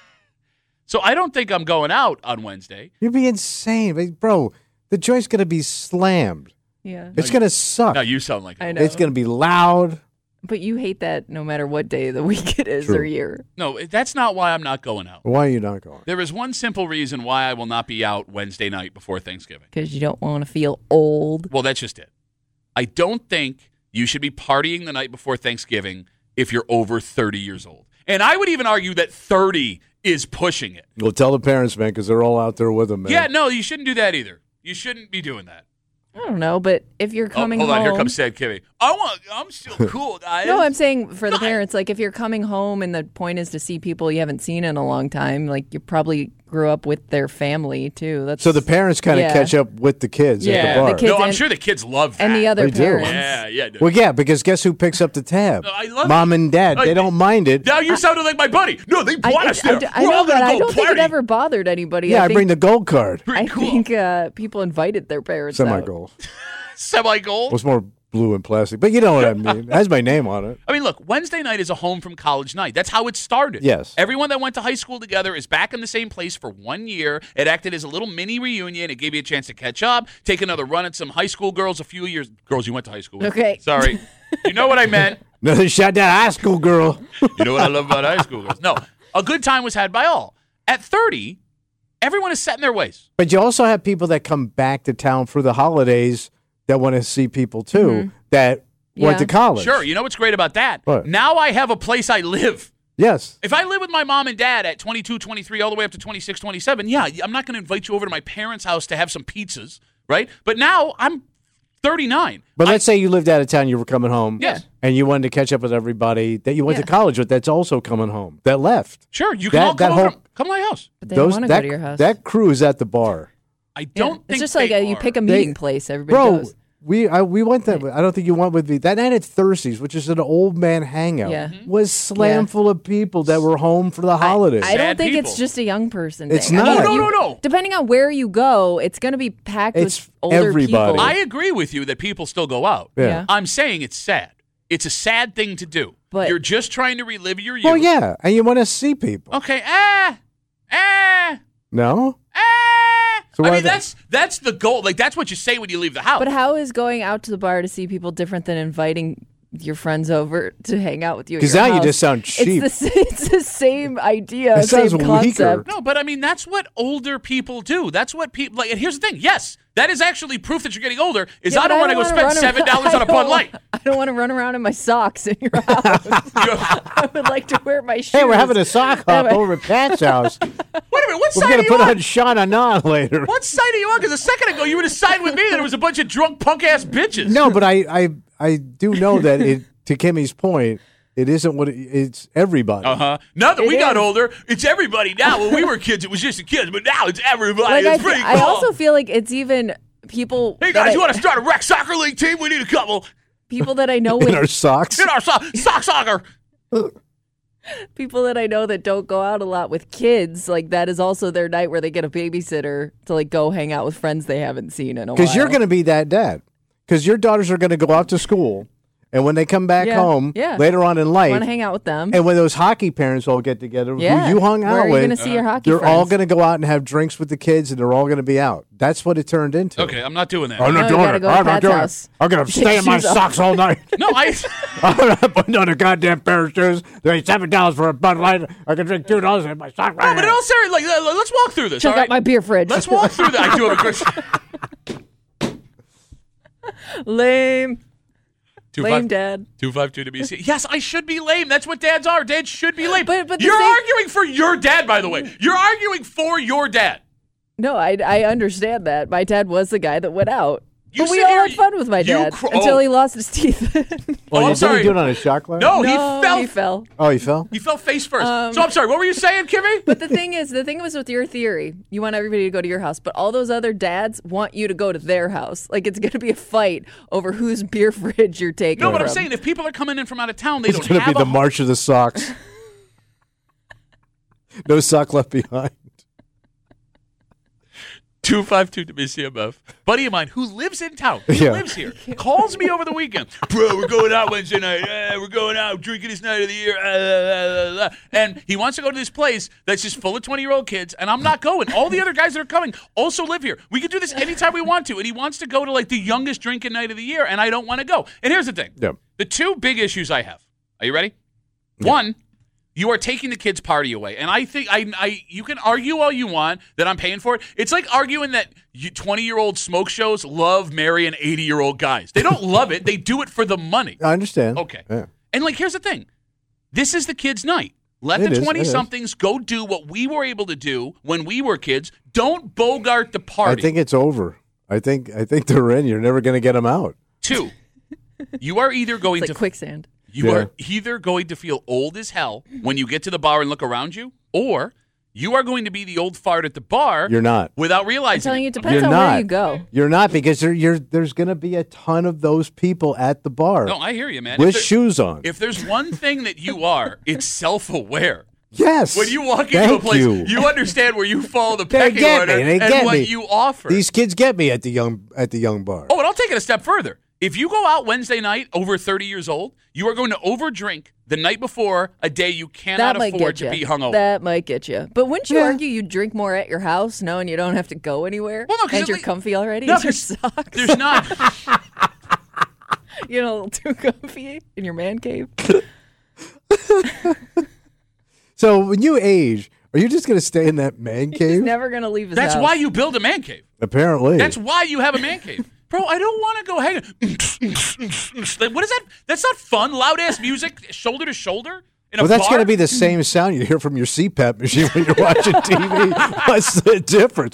So I don't think I'm going out on Wednesday. You'd be insane. But, bro, the joint's going to be slammed. Yeah. It's going to suck. No, you sound like I know. It's going to be loud. But you hate that no matter what day of the week it is True. or year. No, that's not why I'm not going out. Why are you not going? There is one simple reason why I will not be out Wednesday night before Thanksgiving. Because you don't want to feel old. Well, that's just it. I don't think you should be partying the night before Thanksgiving if you're over thirty years old. And I would even argue that thirty is pushing it. Well, tell the parents, man, because they're all out there with them, man. Yeah, no, you shouldn't do that either. You shouldn't be doing that. I don't know, but if you're Oh, coming hold home. on, here comes Sad Kimmy. I want. I'm still cool, guys. No, I'm saying for the parents, like if you're coming home and the point is to see people you haven't seen in a long time, like you probably grew up with their family too. That's So the parents kind of Yeah. catch up with the kids Yeah, at the the bar. kids no, I'm and- sure the kids love that. and the other They do. parents. Yeah, yeah. no. Well, yeah, because guess who picks up the tab? I love Mom and dad. Like, they don't mind it. Now you sounded like my buddy. No, they I, brought I, us there. I, I We're know, all but gonna I go don't think party. it ever bothered anybody. Yeah, I, think, bring the gold card. Pretty I cool. think uh, people invited their parents out. Semi-gold. Semi-gold. Was more blue and plastic, but you know what I mean. It has my name on it. I mean, look, Wednesday night is a home from college night. That's how it started. Yes. Everyone that went to high school together is back in the same place for one year. It acted as a little mini reunion. It gave you a chance to catch up, take another run at some high school girls a few years. Girls you went to high school with. Okay. Sorry. You know what I meant. Another shot down high school girl. You know what I love about high school girls. No, a good time was had by all. At thirty, everyone is set in their ways. But you also have people that come back to town for the holidays that want to see people too Mm-hmm. that went Yeah. to college. Sure. You know what's great about that? What? Now I have a place I live. Yes. If I live with my mom and dad at twenty-two, twenty-three, all the way up to twenty-six, twenty-seven, yeah, I'm not going to invite you over to my parents' house to have some pizzas, right? But now I'm thirty-nine. But let's say you lived out of town, you were coming home, Yes. and you wanted to catch up with everybody that you went Yeah. to college with that's also coming home, that left. Sure, you can That- all that come over. whole- Come to my house. But they don't want to that, go to your house. That crew is at the bar. I Yeah. don't think It's just like they a, you are. pick a They- meeting place. Everybody Bro, goes. we I, we went there. I don't think you went with me. That night at Thirsties, which is an old man hangout, Yeah. was slam Yeah. full of people that were home for the holidays. I don't Sad think people. it's just a young person It's thing. I not. mean, No, no, you- no, no. Depending on where you go, it's going to be packed It's with older everybody. people. I agree with you that people still go out. Yeah. Yeah. I'm saying it's sad. It's a sad thing to do. But- You're just trying to relive your youth. Well, yeah, and you want to see people. Okay. Ah. Ah. No? Ah. So I why mean, the- that's that's the goal. Like that's what you say when you leave the house. But how is going out to the bar to see people different than inviting your friends over to hang out with you? at 'Cause your now you house? just sound cheap. It's the, s- it's the same idea, It sounds same weaker. concept. No, but I mean that's what older people do. That's what people like. And here's the thing: yes, that is actually proof that you're getting older. Is Yeah, I but don't want to go wanna spend run seven around- dollars on a I don't Bud Light. wa- I don't want to run around in my socks in your house. I would like to wear my shoes. Hey, we're having a sock hop Anyway. over at Pat's house. Wait a minute, what We're side going are to you put on? on Shauna Non later. What side are you on? Because a second ago you would have sided with me that it was a bunch of drunk punk ass bitches. No, but I, I I do know that it. To Kimmy's point, it isn't what it, it's everybody. Uh huh. Now that It we got is. older, it's everybody now. When we were kids, it was just the kids, but now it's everybody. Like, it's I, pretty I cool. also feel like it's even people. Hey that guys, I- you want to start a rec soccer league team? We need a couple. people that I know In with our socks. In our so- sock soccer. people that I know that don't go out a lot with kids, like that is also their night where they get a babysitter to like go hang out with friends they haven't seen in a while. Because you're going to be that dad. Because your daughters are going to go out to school, and when they come back Yeah, home yeah. later on in life, want to hang out with them. and when those hockey parents all get together, Yeah. who you hung out Where are you with, gonna see your hockey they're all friends? going to go out and have drinks with the kids, and they're all going to be out. That's what it turned into. Okay, I'm not doing that. I'm No, not you doing gotta it. go to I'm not Pat's doing house. it. I'm going to Take stay in my shoes off. socks all night. No, I. I'm not putting on a goddamn pair of shoes. They're seven dollars for a Bud Light. I can drink two dollars in my sock right No, but in now. all seriousness, like, uh, let's walk through this. Check all right? out my beer fridge. Let's walk through that. I do have a question. Lame. Two Lame five- dad. two five two W C. Yes, I should be lame. That's what dads are. Dads should be lame. But- but the You're thing- arguing for your dad, by the way. You're arguing for your dad. No, I, I understand that. My dad was the guy that went out. You but we sit all here- had fun with my you dad cr- until oh. he lost his teeth. Well, Oh, you I'm sorry. didn't do it on a shot glass? No, he No, fell. he fell. Oh, he fell? He fell face first. Um, so I'm sorry. What were you saying, Kimmy? But the thing is, the thing was with your theory, you want everybody to go to your house, but all those other dads want you to go to their house. Like it's going to be a fight over whose beer fridge you're taking. No, but I'm from. saying if people are coming in from out of town, they It's don't going to have be a the March of the Socks. No sock left behind. two five two W C M F. Buddy of mine who lives in town, he Yeah. lives here, calls me over the weekend. Bro, we're going out Wednesday night. Uh, we're going out drinking this night of the year. Uh, uh, uh, uh. And he wants to go to this place that's just full of twenty-year-old kids, and I'm not going. All the other guys that are coming also live here. We can do this anytime we want to. And he wants to go to like the youngest drinking night of the year, and I don't want to go. And here's the thing. Yeah. The two big issues I have. Are you ready? One, you are taking the kids' party away, and I think I, I, you can argue all you want that I'm paying for it. It's like arguing that twenty-year-old smoke shows love marrying eighty-year-old guys. They don't love it; they do it for the money. I understand. Okay. Yeah. And like, here's the thing: this is the kids' night. Let It the is, it is. twenty-somethings go do what we were able to do when we were kids. Don't bogart the party. I think it's over. I think I think they're in. You're never going to get them out. Two, you are either going It's like to quicksand. You Yeah. are either going to feel old as hell when you get to the bar and look around you, or you are going to be the old fart at the bar. You're not. Without I'm realizing telling you, it. it depends You're on not. where you go. You're not because there, you're, there's going to be a ton of those people at the bar No, I hear you, man. with If there- shoes on. If there's one thing that you are, it's self-aware. Yes. When you walk into Thank a place, you. you. understand where you follow the They pecking get order me. They and get what me. you offer. These kids get me at the young at the young bar. Oh, and I'll take it a step further. If you go out Wednesday night over thirty years old, you are going to overdrink the night before a day you cannot That might afford get to you. be hungover. That might get you. But wouldn't you Yeah. argue you drink more at your house knowing you don't have to go anywhere? Well, no, 'cause and at you're lea- comfy already No, in your 'cause socks. There's not. You're a little too comfy in your man cave. So when you age, are you just going to stay in that man He's cave? never gonna leave his That's house. why you build a man cave. Apparently. That's why you have a man cave. Bro, I don't want to go hang. Like, what is that? That's not fun. Loud ass music, shoulder to shoulder. In a well, that's bar? going to be the same sound you hear from your C PAP machine when you're watching T V. What's the difference?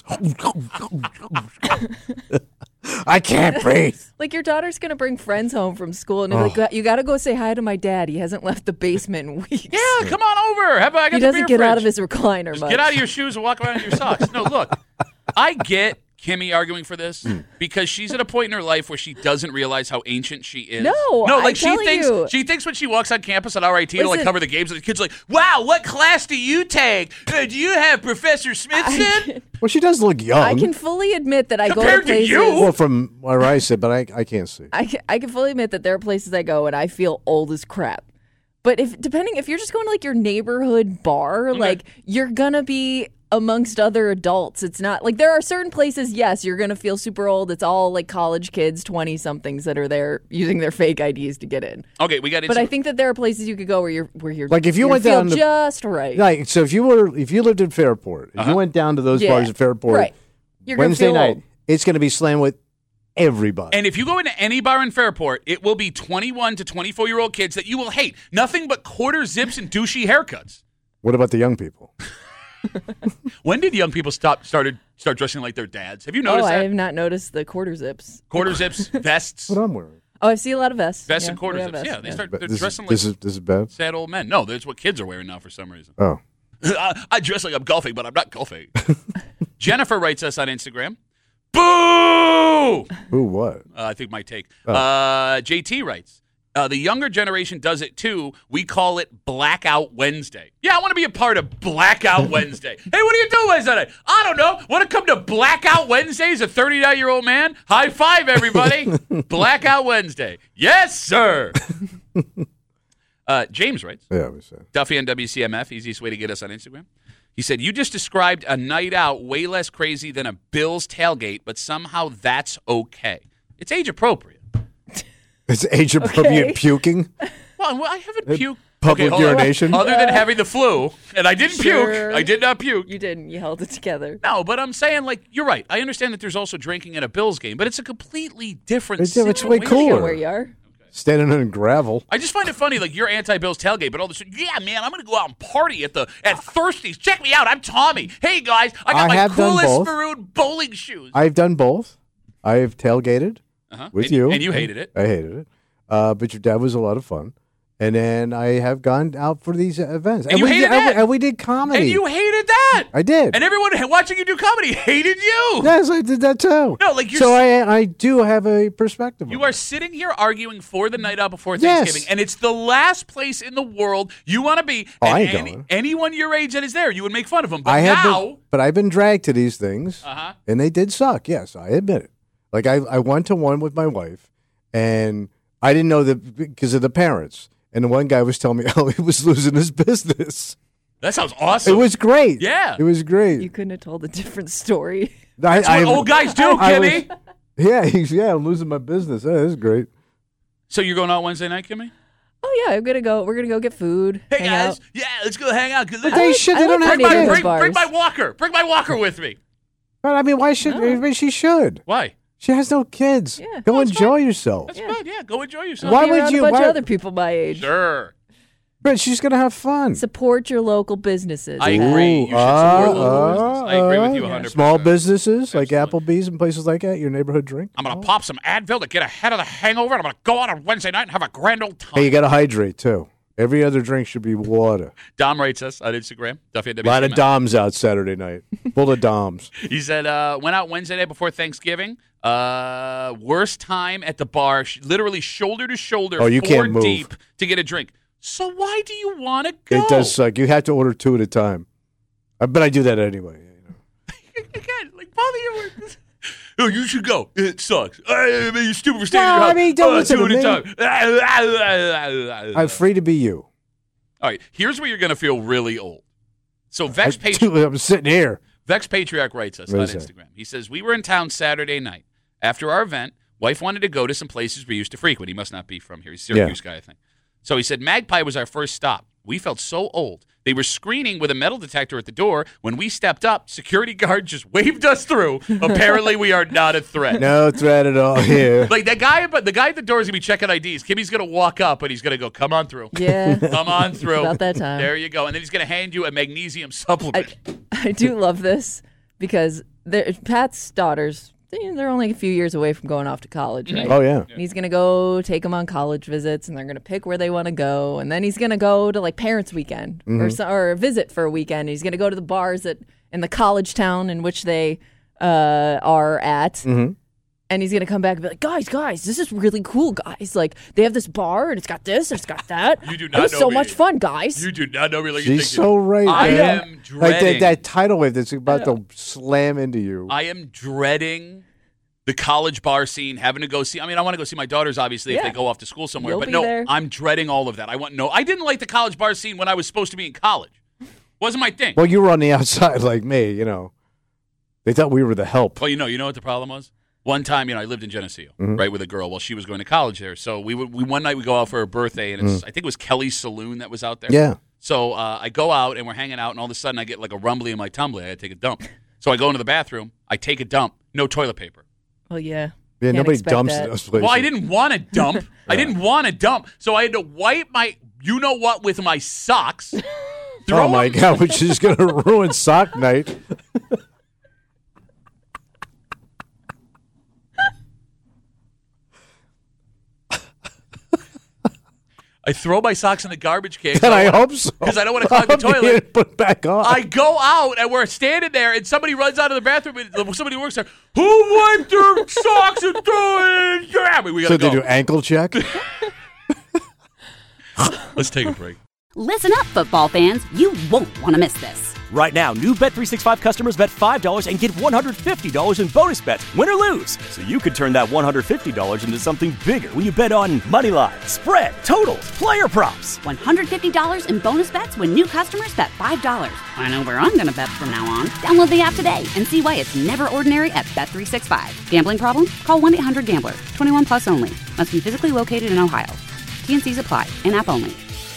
I can't breathe. Like your daughter's gonna bring friends home from school and be Oh. like, you got to go say hi to my dad. He hasn't left the basement in weeks. Yeah, come on over. Have I got He the doesn't beer get out of fridge. his recliner Just much. get out of your shoes and walk around in your socks. No, look, I get Kimmy arguing for this Hmm. because she's at a point in her life where she doesn't realize how ancient she is. No, no, I'm like she telling thinks you. she thinks when she walks on campus at R I T to like Listen. cover the games, and the kids are like, "Wow, what class do you take? Uh, do you have Professor Smithson?" Well, she does look young. I can fully admit that I go to Compared to places. you? Well, from where I sit, but I, I can't see. I can, I can fully admit that there are places I go and I feel old as crap. But if depending if you're just going to like your neighborhood bar, like you're gonna be amongst other adults. It's not like there are certain places, yes, you're gonna feel super old. It's all like college kids, twenty somethings that are there using their fake I Ds to get in. Okay, we got into But I think that there are places you could go where you're where you're Like if you you're went gonna down feel to- just right. Like, so if you were, if you lived in Fairport, if Uh-huh. you went down to those Yeah, bars at Fairport, right. You're gonna Wednesday feel night, old. it's going to be slammed with everybody. And if you go into any bar in Fairport, it will be twenty-one to twenty-four year old kids that you will hate. Nothing but quarter zips and douchey haircuts. What about the young people? When did young people stop started start dressing like their dads? Have you Oh, noticed I that? have not noticed the quarter zips. Quarter zips, vests. What I'm wearing. Oh, I've seen a lot of vests. Vests yeah, and quarter we zips. have Yeah, vests, they yeah. start But they're this, is, dressing like this is this is bad. sad old men. No, that's what kids are wearing now for some reason. Oh, I, I dress like I'm golfing, but I'm not golfing. Jennifer writes us on Instagram. Boo! Who what? Uh, I think my take. Oh. Uh, J T writes, uh, the younger generation does it too. We call it Blackout Wednesday. Yeah, I want to be a part of Blackout Wednesday. Hey, what are you doing Wednesday night? I don't know. Want to come to Blackout Wednesday as a thirty-nine-year-old man? High five, everybody. Blackout Wednesday. Yes, sir. uh, James writes, Yeah, we said. Duffy on W C M F, easiest way to get us on Instagram. He said, you just described a night out way less crazy than a Bills tailgate, but somehow that's okay. It's age appropriate. It's age appropriate Okay. puking. Well, I haven't puked. Public hold on. urination. Other than having the flu, and I didn't Sure. puke. I did not puke. You didn't. You held it together. No, but I'm saying, like, you're right. I understand that there's also drinking at a Bills game, but it's a completely different It's- it's way situation. cooler. Where you are. Standing in gravel. I just find it funny, like you're anti-Bills tailgate, but all of a sudden, yeah, man, I'm going to go out and party at the at Thirsties. Check me out, I'm Tommy. Hey guys, I got I my have done coolest both. maroon bowling shoes. I've done both. I've tailgated Uh-huh. with And- you, and you hated it. I hated it, uh, but your dad was a lot of fun. And then I have gone out for these events, And you we hated did, and we- that? and we did comedy. And you hated that. I did. And everyone watching you do comedy hated you. Yes, I did that too. No, like you're so s- I I do have a perspective. You are sitting here arguing for the night out before Yes. Thanksgiving, and it's the last place in the world you want to be. Oh, and I ain't any- going. anyone your age that is there, you would make fun of them. But I have now, been, but I've been dragged to these things, Uh-huh. and they did suck. Yes, I admit it. Like I, I went to one with my wife, and I didn't know that because of the parents. And the one guy was telling me how he was losing his business. that sounds awesome. It was great. Yeah. it was great. You couldn't have told a different story. I, That's what old guys do, I Kimmy. was- yeah, he's yeah. I'm losing my business. That is great. So you're going out Wednesday night, Kimmy? Oh yeah, I'm gonna go. We're gonna go get food. Hey hang guys, out. yeah, let's go hang out. 'cause But look- they should. I They like don't have bring, my, neighborhood kids. bring, bring bars. my walker. Bring my walker with me. But I mean, why should? I mean, she should. Why? She has no kids. Yeah. Go Oh, it's enjoy yourself. That's fine. Yeah, go enjoy yourself. Why Be would around you- A bunch why- of other people my age. Sure. But she's gonna have fun. Support your local businesses. I agree. You should Ah, support local ah, business. I agree with you ah. one hundred percent. Small businesses like Applebee's and places like that. Your neighborhood drink. I'm going to pop some Advil to get ahead of the hangover, and I'm going to go out on Wednesday night and have a grand old time. Hey, you got to hydrate too. Every other drink should be water. Dom writes us on Instagram. Duffy at A lot of W C M F. Doms out Saturday night. Full of Doms. He said, uh, went out Wednesday night before Thanksgiving. Uh, worst time at the bar, sh- literally shoulder to shoulder, Oh, you four can't move. deep to get a drink. So why do you want to go? It does suck. You have to order two at a time. Uh, But I do that anyway. Again, like both of you were. Oh, you should go. It sucks. I mean, you're stupid for staying No, in your I house. mean, don't Uh, listen two to at a me. time. I'm free to be you. All right, here's where you're going to feel really old. So Vex I, Patri- I'm sitting here. Vex Patriarch writes us What on is that? Instagram. He says, we were in town Saturday night. After our event, wife wanted to go to some places we used to frequent. He must not be from here. He's a Syracuse guy, I think. So he said, Magpie was our first stop. We felt so old. They were screening with a metal detector at the door. When we stepped up, security guard just waved us through. Apparently, we are not a threat. No threat at all here. Like that guy, but the guy at the door is gonna be checking I Ds. Kimmy's gonna walk up and he's gonna go, "Come on through." Yeah. Come on through. About that time. There you go. And then he's gonna hand you a magnesium supplement. I do love this because they're- Pat's daughters, they- they're only a few years away from going off to college, right? Oh, yeah. And he's going to go take them on college visits, and they're going to pick where they want to go. And then he's going to go to, like, parents' weekend or, Mhm. so, or a visit for a weekend. And he's going to go to the bars that in the college town in which they uh, are at. Mm-hmm. And he's going to come back and be like, guys, guys, this is really cool, guys. Like, they have this bar, and it's got this, and it's got that. You do It not was know so me. much fun, guys. You do not know me like you She's think you so do. right. I man. am Like dreading. that, that tidal wave that's about to slam into you. I am dreading the college bar scene, having to go see. I mean, I want to go see my daughters, obviously, if Yeah. they go off to school somewhere. You'll but be no, there. I'm dreading all of that. I want no. I didn't like the college bar scene when I was supposed to be in college. Wasn't my thing. Well, you were on the outside like me, you know. They thought we were the help. Well, you know, you know what the problem was? One time, you know, I lived in Geneseo, Mhm. right, with a girl while she was going to college there. So we would, we one night we go out for her birthday, and it's, Mm. I think it was Kelly's Saloon that was out there. Yeah. So uh, I go out, and we're hanging out, and all of a sudden I get like a rumbly in my tumbler. I had to take a dump. So I go into the bathroom. I take a dump. No toilet paper. Well, yeah. Yeah, Can't nobody expect dumps that. in those places. Well, I didn't want to dump. I Yeah. didn't want to dump. So I had to wipe my, you know what, with my socks. Oh, throw my them- God, which is going to ruin sock night. I throw my socks in the garbage can. And I hope so. Because I don't want to clog the toilet. Put back on. I go out and we're standing there and somebody runs out of the bathroom and somebody who works there. Who wiped their socks and threw it in? Yeah, we gotta so go. they do ankle check? Let's take a break. Listen up, football fans. You won't want to miss this. Right now, new Bet three sixty-five customers bet five dollars and get one hundred fifty dollars in bonus bets, win or lose. So you could turn that one hundred fifty dollars into something bigger when you bet on money line, spread, totals, player props. one hundred fifty dollars in bonus bets when new customers bet five dollars. I know where I'm going to bet from now on. Download the app today and see why it's never ordinary at Bet three sixty-five. Gambling problem? Call one eight hundred gambler. twenty-one plus only. Must be physically located in Ohio. T N Cs apply. In-app only.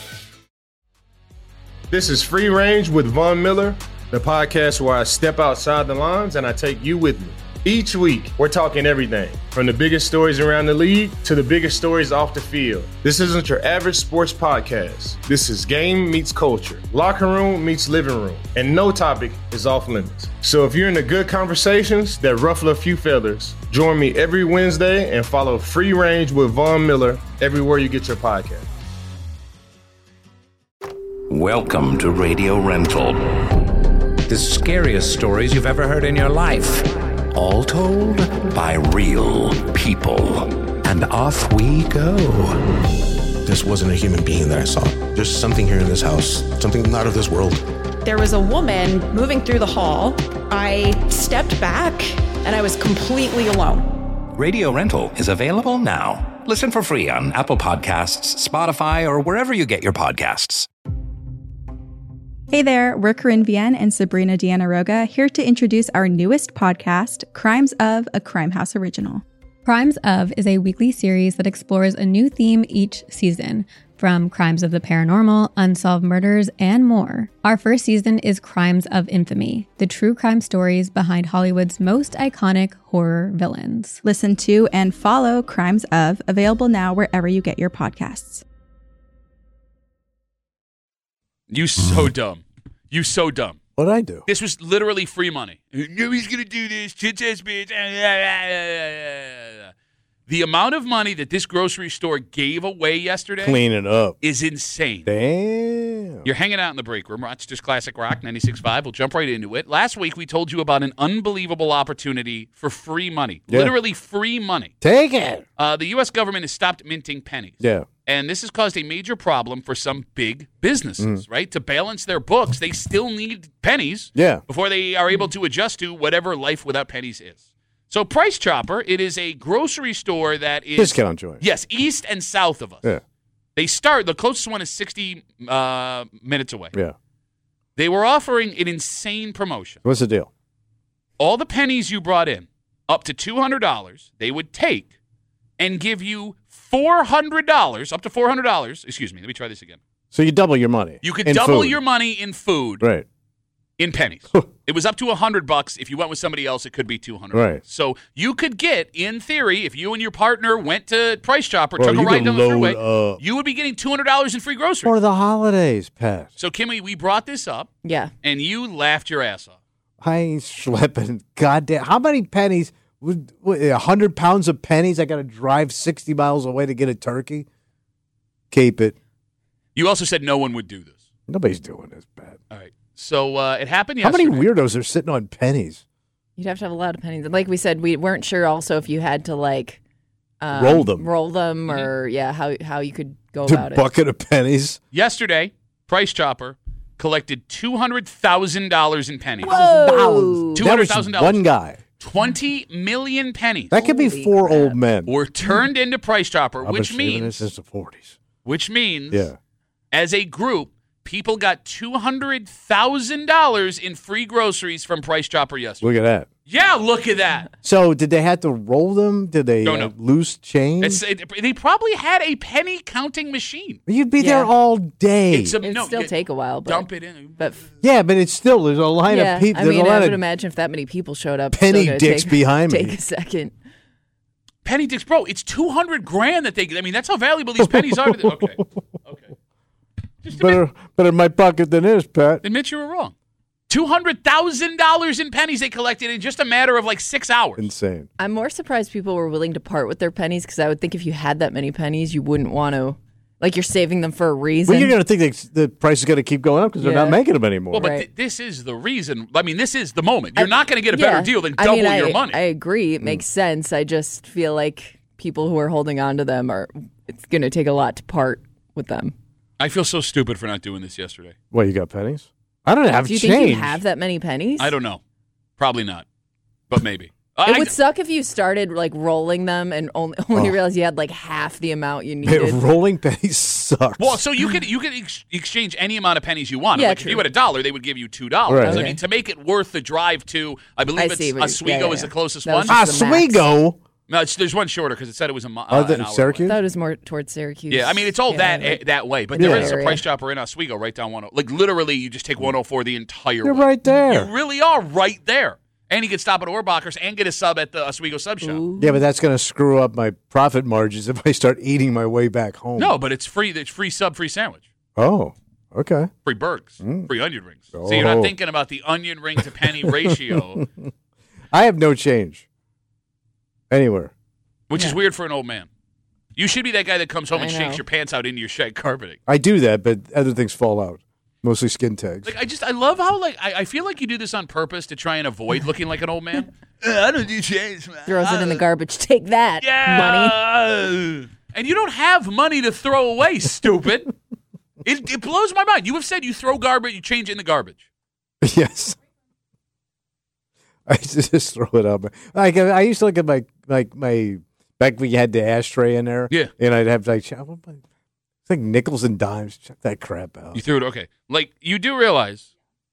This is Free Range with Von Miller, the podcast where I step outside the lines and I take you with me. Each week, we're talking everything from the biggest stories around the league to the biggest stories off the field. This isn't your average sports podcast. This is game meets culture, locker room meets living room, and no topic is off limits. So if you're into good conversations that ruffle a few feathers, join me every Wednesday and follow Free Range with Von Miller everywhere you get your podcast. Welcome to Radio Rental. The scariest stories you've ever heard in your life. All told by real people. And off we go. This wasn't a human being that I saw. There's something here in this house, something not of this world. There was a woman moving through the hall. I stepped back and I was completely alone. Radio Rental is available now. Listen for free on Apple Podcasts, Spotify, or wherever you get your podcasts. Hey there, we're Corinne Vienne and Sabrina Deanna Roga, here to introduce our newest podcast, Crimes of, a Crime House original. Crimes of is a weekly series that explores a new theme each season, from crimes of the paranormal, unsolved murders, and more. Our first season is Crimes of Infamy, the true crime stories behind Hollywood's most iconic horror villains. Listen to and follow Crimes of, available now wherever you get your podcasts. You so dumb. You so dumb. What'd I do? This was literally free money. Nobody's going to do this. The amount of money that this grocery store gave away yesterday Clean it up. is insane. Damn. You're hanging out in the break room. Rochester's Classic Rock ninety-six point five. We'll jump right into it. Last week, we told you about an unbelievable opportunity for free money. Yeah. Literally free money. Take it. Uh, the U S government has stopped minting pennies. Yeah. And this has caused a major problem for some big businesses, Mm. right? To balance their books, they still need pennies Yeah. before they are able to adjust to whatever life without pennies is. So Price Chopper, it is a grocery store that is... Discount joint. Yes, east and south of us. Yeah. They start, the closest one is sixty uh, minutes away. Yeah. They were offering an insane promotion. What's the deal? All the pennies you brought in, up to two hundred dollars, they would take and give you four hundred dollars, up to four hundred dollars. Excuse me, let me try this again. So you double your money. You could in double food. your money in food Right. in pennies. It was up to one hundred bucks. If you went with somebody else, it could be two hundred. Right. So you could get, in theory, if you and your partner went to Price Chopper, Bro, took a you ride can down the load freeway, up. you would be getting two hundred dollars in free groceries. For the holidays, Pat. So, Kimmy, we brought this up. Yeah. And you laughed your ass off. I ain't schlepping. Goddamn. How many pennies? Would a hundred pounds of pennies? I got to drive sixty miles away to get a turkey. Keep it. You also said no one would do this. Nobody's doing this, Pat. All right. So uh, it happened How yesterday. many weirdos are sitting on pennies? You'd have to have a lot of pennies. And like we said, we weren't sure also if you had to like um, Roll them. roll them, or yeah, how how you could go A about it. bucket of pennies. Yesterday, Price Chopper collected two hundred thousand dollars in pennies. Whoa! two That hundred was thousand dollars. one guy. twenty million pennies That could be Holy four crap. old men. were turned into Price Chopper, I've which been saving means, this since the forties. which means, Yeah. as a group, people got two hundred thousand dollars in free groceries from Price Chopper yesterday. Look at that. Yeah, look at that. So did they have to roll them? Did they Don't uh, know. loose change? It's, it, they probably had a penny counting machine. You'd be Yeah. there all day. It's a, It'd no, still you take a while, but dump it in. but yeah, but it's still there's a line yeah, of people. I There's mean, a I line would of imagine if that many people showed up, it's penny still gonna dicks take, behind take me. a second. Penny dicks, bro. It's two hundred grand that they. I mean, that's how valuable these pennies are. To the, okay, okay. Just admit, better better in my pocket than this, Pat. admit you were wrong. Two hundred thousand dollars in pennies they collected in just a matter of like six hours. Insane. I'm more surprised people were willing to part with their pennies because I would think if you had that many pennies, you wouldn't want to Like you're saving them for a reason. Well, you're going to think that the price is going to keep going up because they're Yeah. not making them anymore. Well, but Right. th- this is the reason. I mean, this is the moment. You're I- not going to get a yeah. better deal than I double mean, I, your money. I agree. It makes sense. I just feel like people who are holding on to them are, it's going to take a lot to part with them. I feel so stupid for not doing this yesterday. What, you got pennies? I don't have Do you change. think you have that many pennies? I don't know. Probably not, but maybe. It I, would suck if you started like rolling them and only, only Oh. realized you had like half the amount you Man, needed. rolling pennies sucks. Well, so you could you could ex- exchange any amount of pennies you want. Yeah, like if true. you had a dollar, they would give you two dollars. Right. I Okay. mean, to make it worth the drive to, I believe I it's see what you- Oswego yeah, yeah, is the yeah. closest That was one. just the max. Oswego? No, it's, there's one shorter because it said it was a mi- Oh, uh, the- an hour Syracuse? I thought it was more towards Syracuse. Yeah, I mean it's all Yeah, that like- that way, but Yeah. there is a Area. Price Chopper in Oswego right down one oh. Like literally, you just take one oh four the entire You're way. right there. You really are right there, and you can stop at Ohrbacher's and get a sub at the Oswego Sub Shop. Ooh. Yeah, but that's going to screw up my profit margins if I start eating my way back home. No, but it's free. It's free sub, free sandwich, Oh, okay. free burgers, Mm. free onion rings. So you're Oh. not thinking about the onion ring to penny ratio, I have no change anywhere. which is weird for an old man. You should be that guy that comes home I and know. shakes your pants out into your shag carpeting. I do that, but other things fall out. Mostly skin tags. Like I just, I love how like I, I feel like you do this on purpose to try and avoid looking like an old man. Uh, I don't do change, man. Throws it in the garbage. Take that, money. money. And you don't have money to throw away, stupid. it, it blows my mind. You have said you throw garbage, you change it in the garbage. Yes. I used to just throw it out. Like I used to look at my like my back when you had the ashtray in there. Yeah. And I'd have like what am I- it's like nickels and dimes. Check that crap out. You threw it, okay. Like, you do realize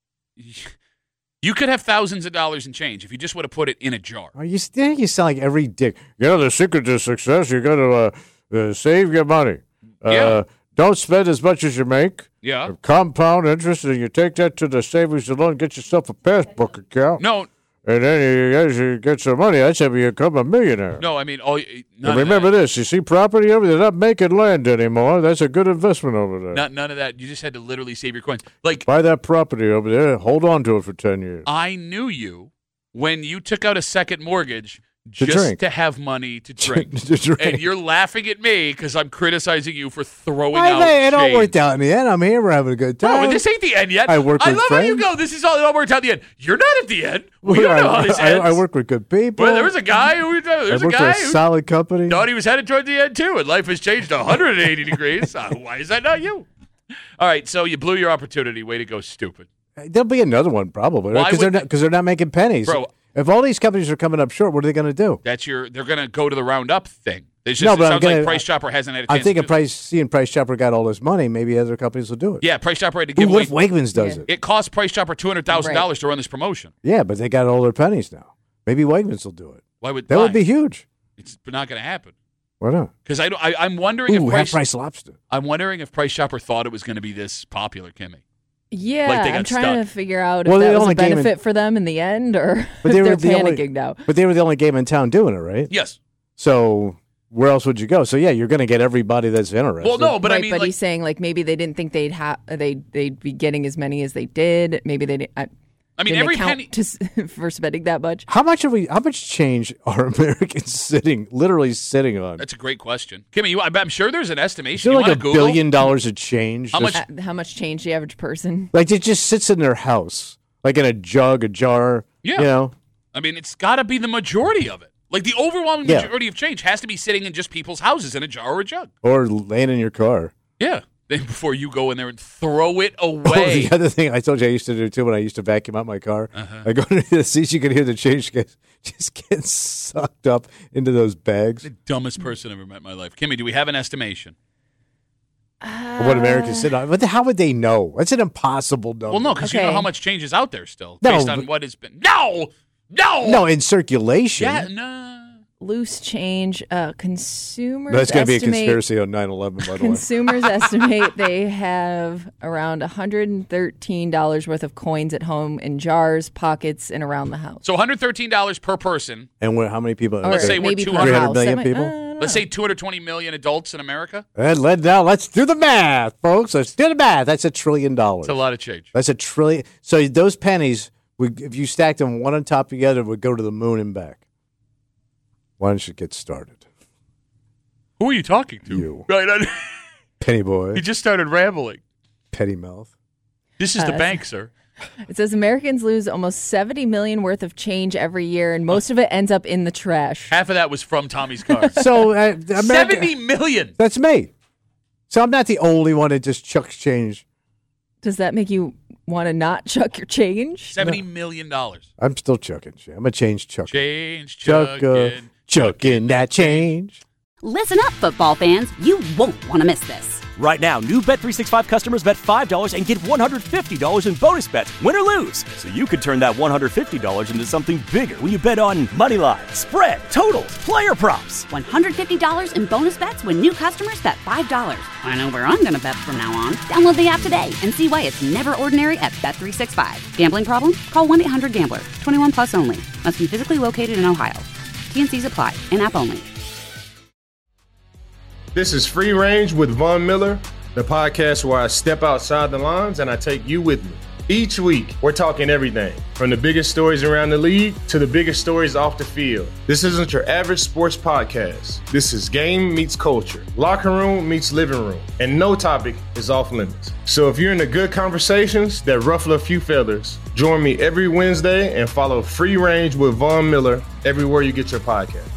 you could have thousands of dollars in change if you just would have put it in a jar. Are you still you sound like every dick. You know the secret to success, you gotta uh, uh, save your money. Uh, Yeah. Don't spend as much as you make. Yeah. Compound interest, and you take that to the savings and loan, get yourself a passbook account. No, And then you, as you get some money, that's how you become a millionaire. no, I mean, all, none And of remember that. this: you see property over there, they're not making land anymore. That's a good investment over there. Not, none of that. You just had to literally save your coins. Like, Buy that property over there, hold on to it for ten years. I knew you when you took out a second mortgage To just drink. to have money to drink. To drink. And you're laughing at me because I'm criticizing you for throwing I, out it all change. worked out in the end. I'm here. We're having a good time. Bro, this ain't the end yet. I work I with love how you friends. go. This is all it all worked out at the end. You're not at the end. We don't I, know how this I, ends. I work with good people. Well, there was a guy who there I was a work guy for a who solid company. thought he was headed toward the end too, and life has changed one hundred eighty degrees. Uh, why is that not you? All right, so you blew your opportunity. Way to go, stupid. There'll be another one probably Why because they're would- not because they're not making pennies. Bro. If all these companies are coming up short, what are they going to do? That's your. They're gonna go to the roundup thing. It's just, No, it but I'm sounds gonna- like Price Chopper hasn't had a chance. I'm thinking to do Price, seeing Price Chopper got all this money, maybe other companies will do it. it. Yeah, Price Chopper had to Ooh, give what away. if Wegmans does Yeah. it? It cost Price Chopper two hundred thousand dollars to run this promotion. Yeah, but they got all their pennies now. Maybe Wegmans will do it. Why would That why? would be huge. It's not going to happen Why not? because I, don't- I I'm wondering Ooh, if half Price, price lobster. I'm wondering if Price Chopper thought it was going to be this popular, Kimmy. Yeah, Like they got I'm trying stuck. to figure out if Well, they that was only a gave benefit it- for them in the end, or But if they were they're the only- panicking now. But they were the only game in town doing it, right? Yes. So where else would you go? So yeah, you're going to get everybody that's interested. Well, no, but I right, mean, but like, he's saying like maybe they didn't think they'd have they they'd be getting as many as they did. Maybe they didn't. I, I mean, didn't every account penny. to, s- for spending that much. How much are we? How much change are Americans sitting, literally sitting on? That's a great question, Kimmy. You, I'm sure there's an Is estimation. there You like a want to Google? billion dollars of change? How much- Just- Uh, how much change the average person? Like it just sits in their house, like in a jug, a jar. Yeah. You know. I mean, it's got to be the majority of it. Like the overwhelming Yeah. majority of change has to be sitting in just people's houses in a jar or a jug. Or laying in your car. Yeah. Then before you go in there and throw it Oh, away. the other thing I told you I used to do too when I used to vacuum out my car, Uh-huh. I go to the seats, you can hear the change get, just get sucked up into those bags. The dumbest person I've ever met in my life. Kimmy, do we have an estimation? What Americans sit on. But how would they know? That's an impossible number. Well, no, because you know Okay. how much change is out there still No, based on but- what has been. No, no, No, in circulation. Yeah, no. Loose change. Uh, consumers. That's going to be a estimate- conspiracy on nine eleven, by the way. Consumers estimate they have around one hundred thirteen dollars worth of coins at home in jars, pockets, and around the house. So one hundred thirteen dollars per person. And what, how many people? Or Let's say we're maybe two per hundred house. million That might- people? uh, I don't Let's know. say two hundred twenty million adults in America. And let, now let's do the math, folks. Let's do the math. That's a trillion dollars. It's a lot of change. That's a trillion. So those pennies, would, if you stacked them one on top of the other, would go to the moon and back. Why don't you get started? Who are you talking to? You. Right. I- Penny boy. He just started rambling. Petty mouth. This is the Uh, bank, sir. It says Americans lose almost seventy million worth of change every year, and most of it ends up in the trash. Half of that was from Tommy's car. So uh, America, seventy million. That's me. So I'm not the only one that just chucks change. Does that make you want to not chuck your change? Seventy million dollars. I'm still chucking shit. I'm a change chucker. Change Chucker, chucking. chucking that change. Listen up, football fans. You won't want to miss this. Right now, new Bet three sixty-five customers bet five dollars and get one hundred fifty dollars in bonus bets, win or lose. So you could turn that one hundred fifty dollars into something bigger when you bet on money line, spread, totals, player props. one hundred fifty dollars in bonus bets when new customers bet five dollars. I know where I'm going to bet from now on. Download the app today and see why it's never ordinary at Bet three sixty-five. Gambling problem? Call one eight hundred gambler. twenty-one plus only. Must be physically located in Ohio. T N Cs apply. In-app only. This is Free Range with Von Miller, the podcast where I step outside the lines and I take you with me. Each week, we're talking everything from the biggest stories around the league to the biggest stories off the field. This isn't your average sports podcast. This is game meets culture, locker room meets living room, and no topic is off limits. So if you're into good conversations that ruffle a few feathers, join me every Wednesday and follow Free Range with Von Miller everywhere you get your podcast.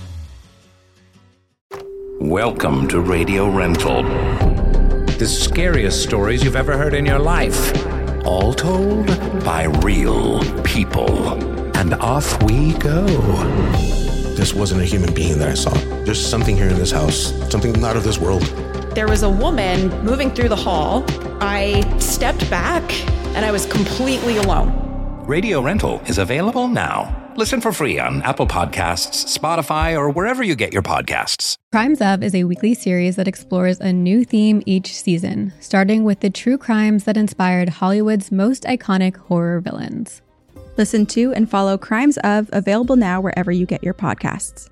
Welcome to Radio Rental. The scariest stories you've ever heard in your life. All told by real people. And off we go. This wasn't a human being that I saw. There's something here in this house, something not of this world. There was a woman moving through the hall. I stepped back and I was completely alone. Radio Rental is available now. Listen for free on Apple Podcasts, Spotify, or wherever you get your podcasts. Crimes Of is a weekly series that explores a new theme each season, starting with the true crimes that inspired Hollywood's most iconic horror villains. Listen to and follow Crimes Of, available now wherever you get your podcasts.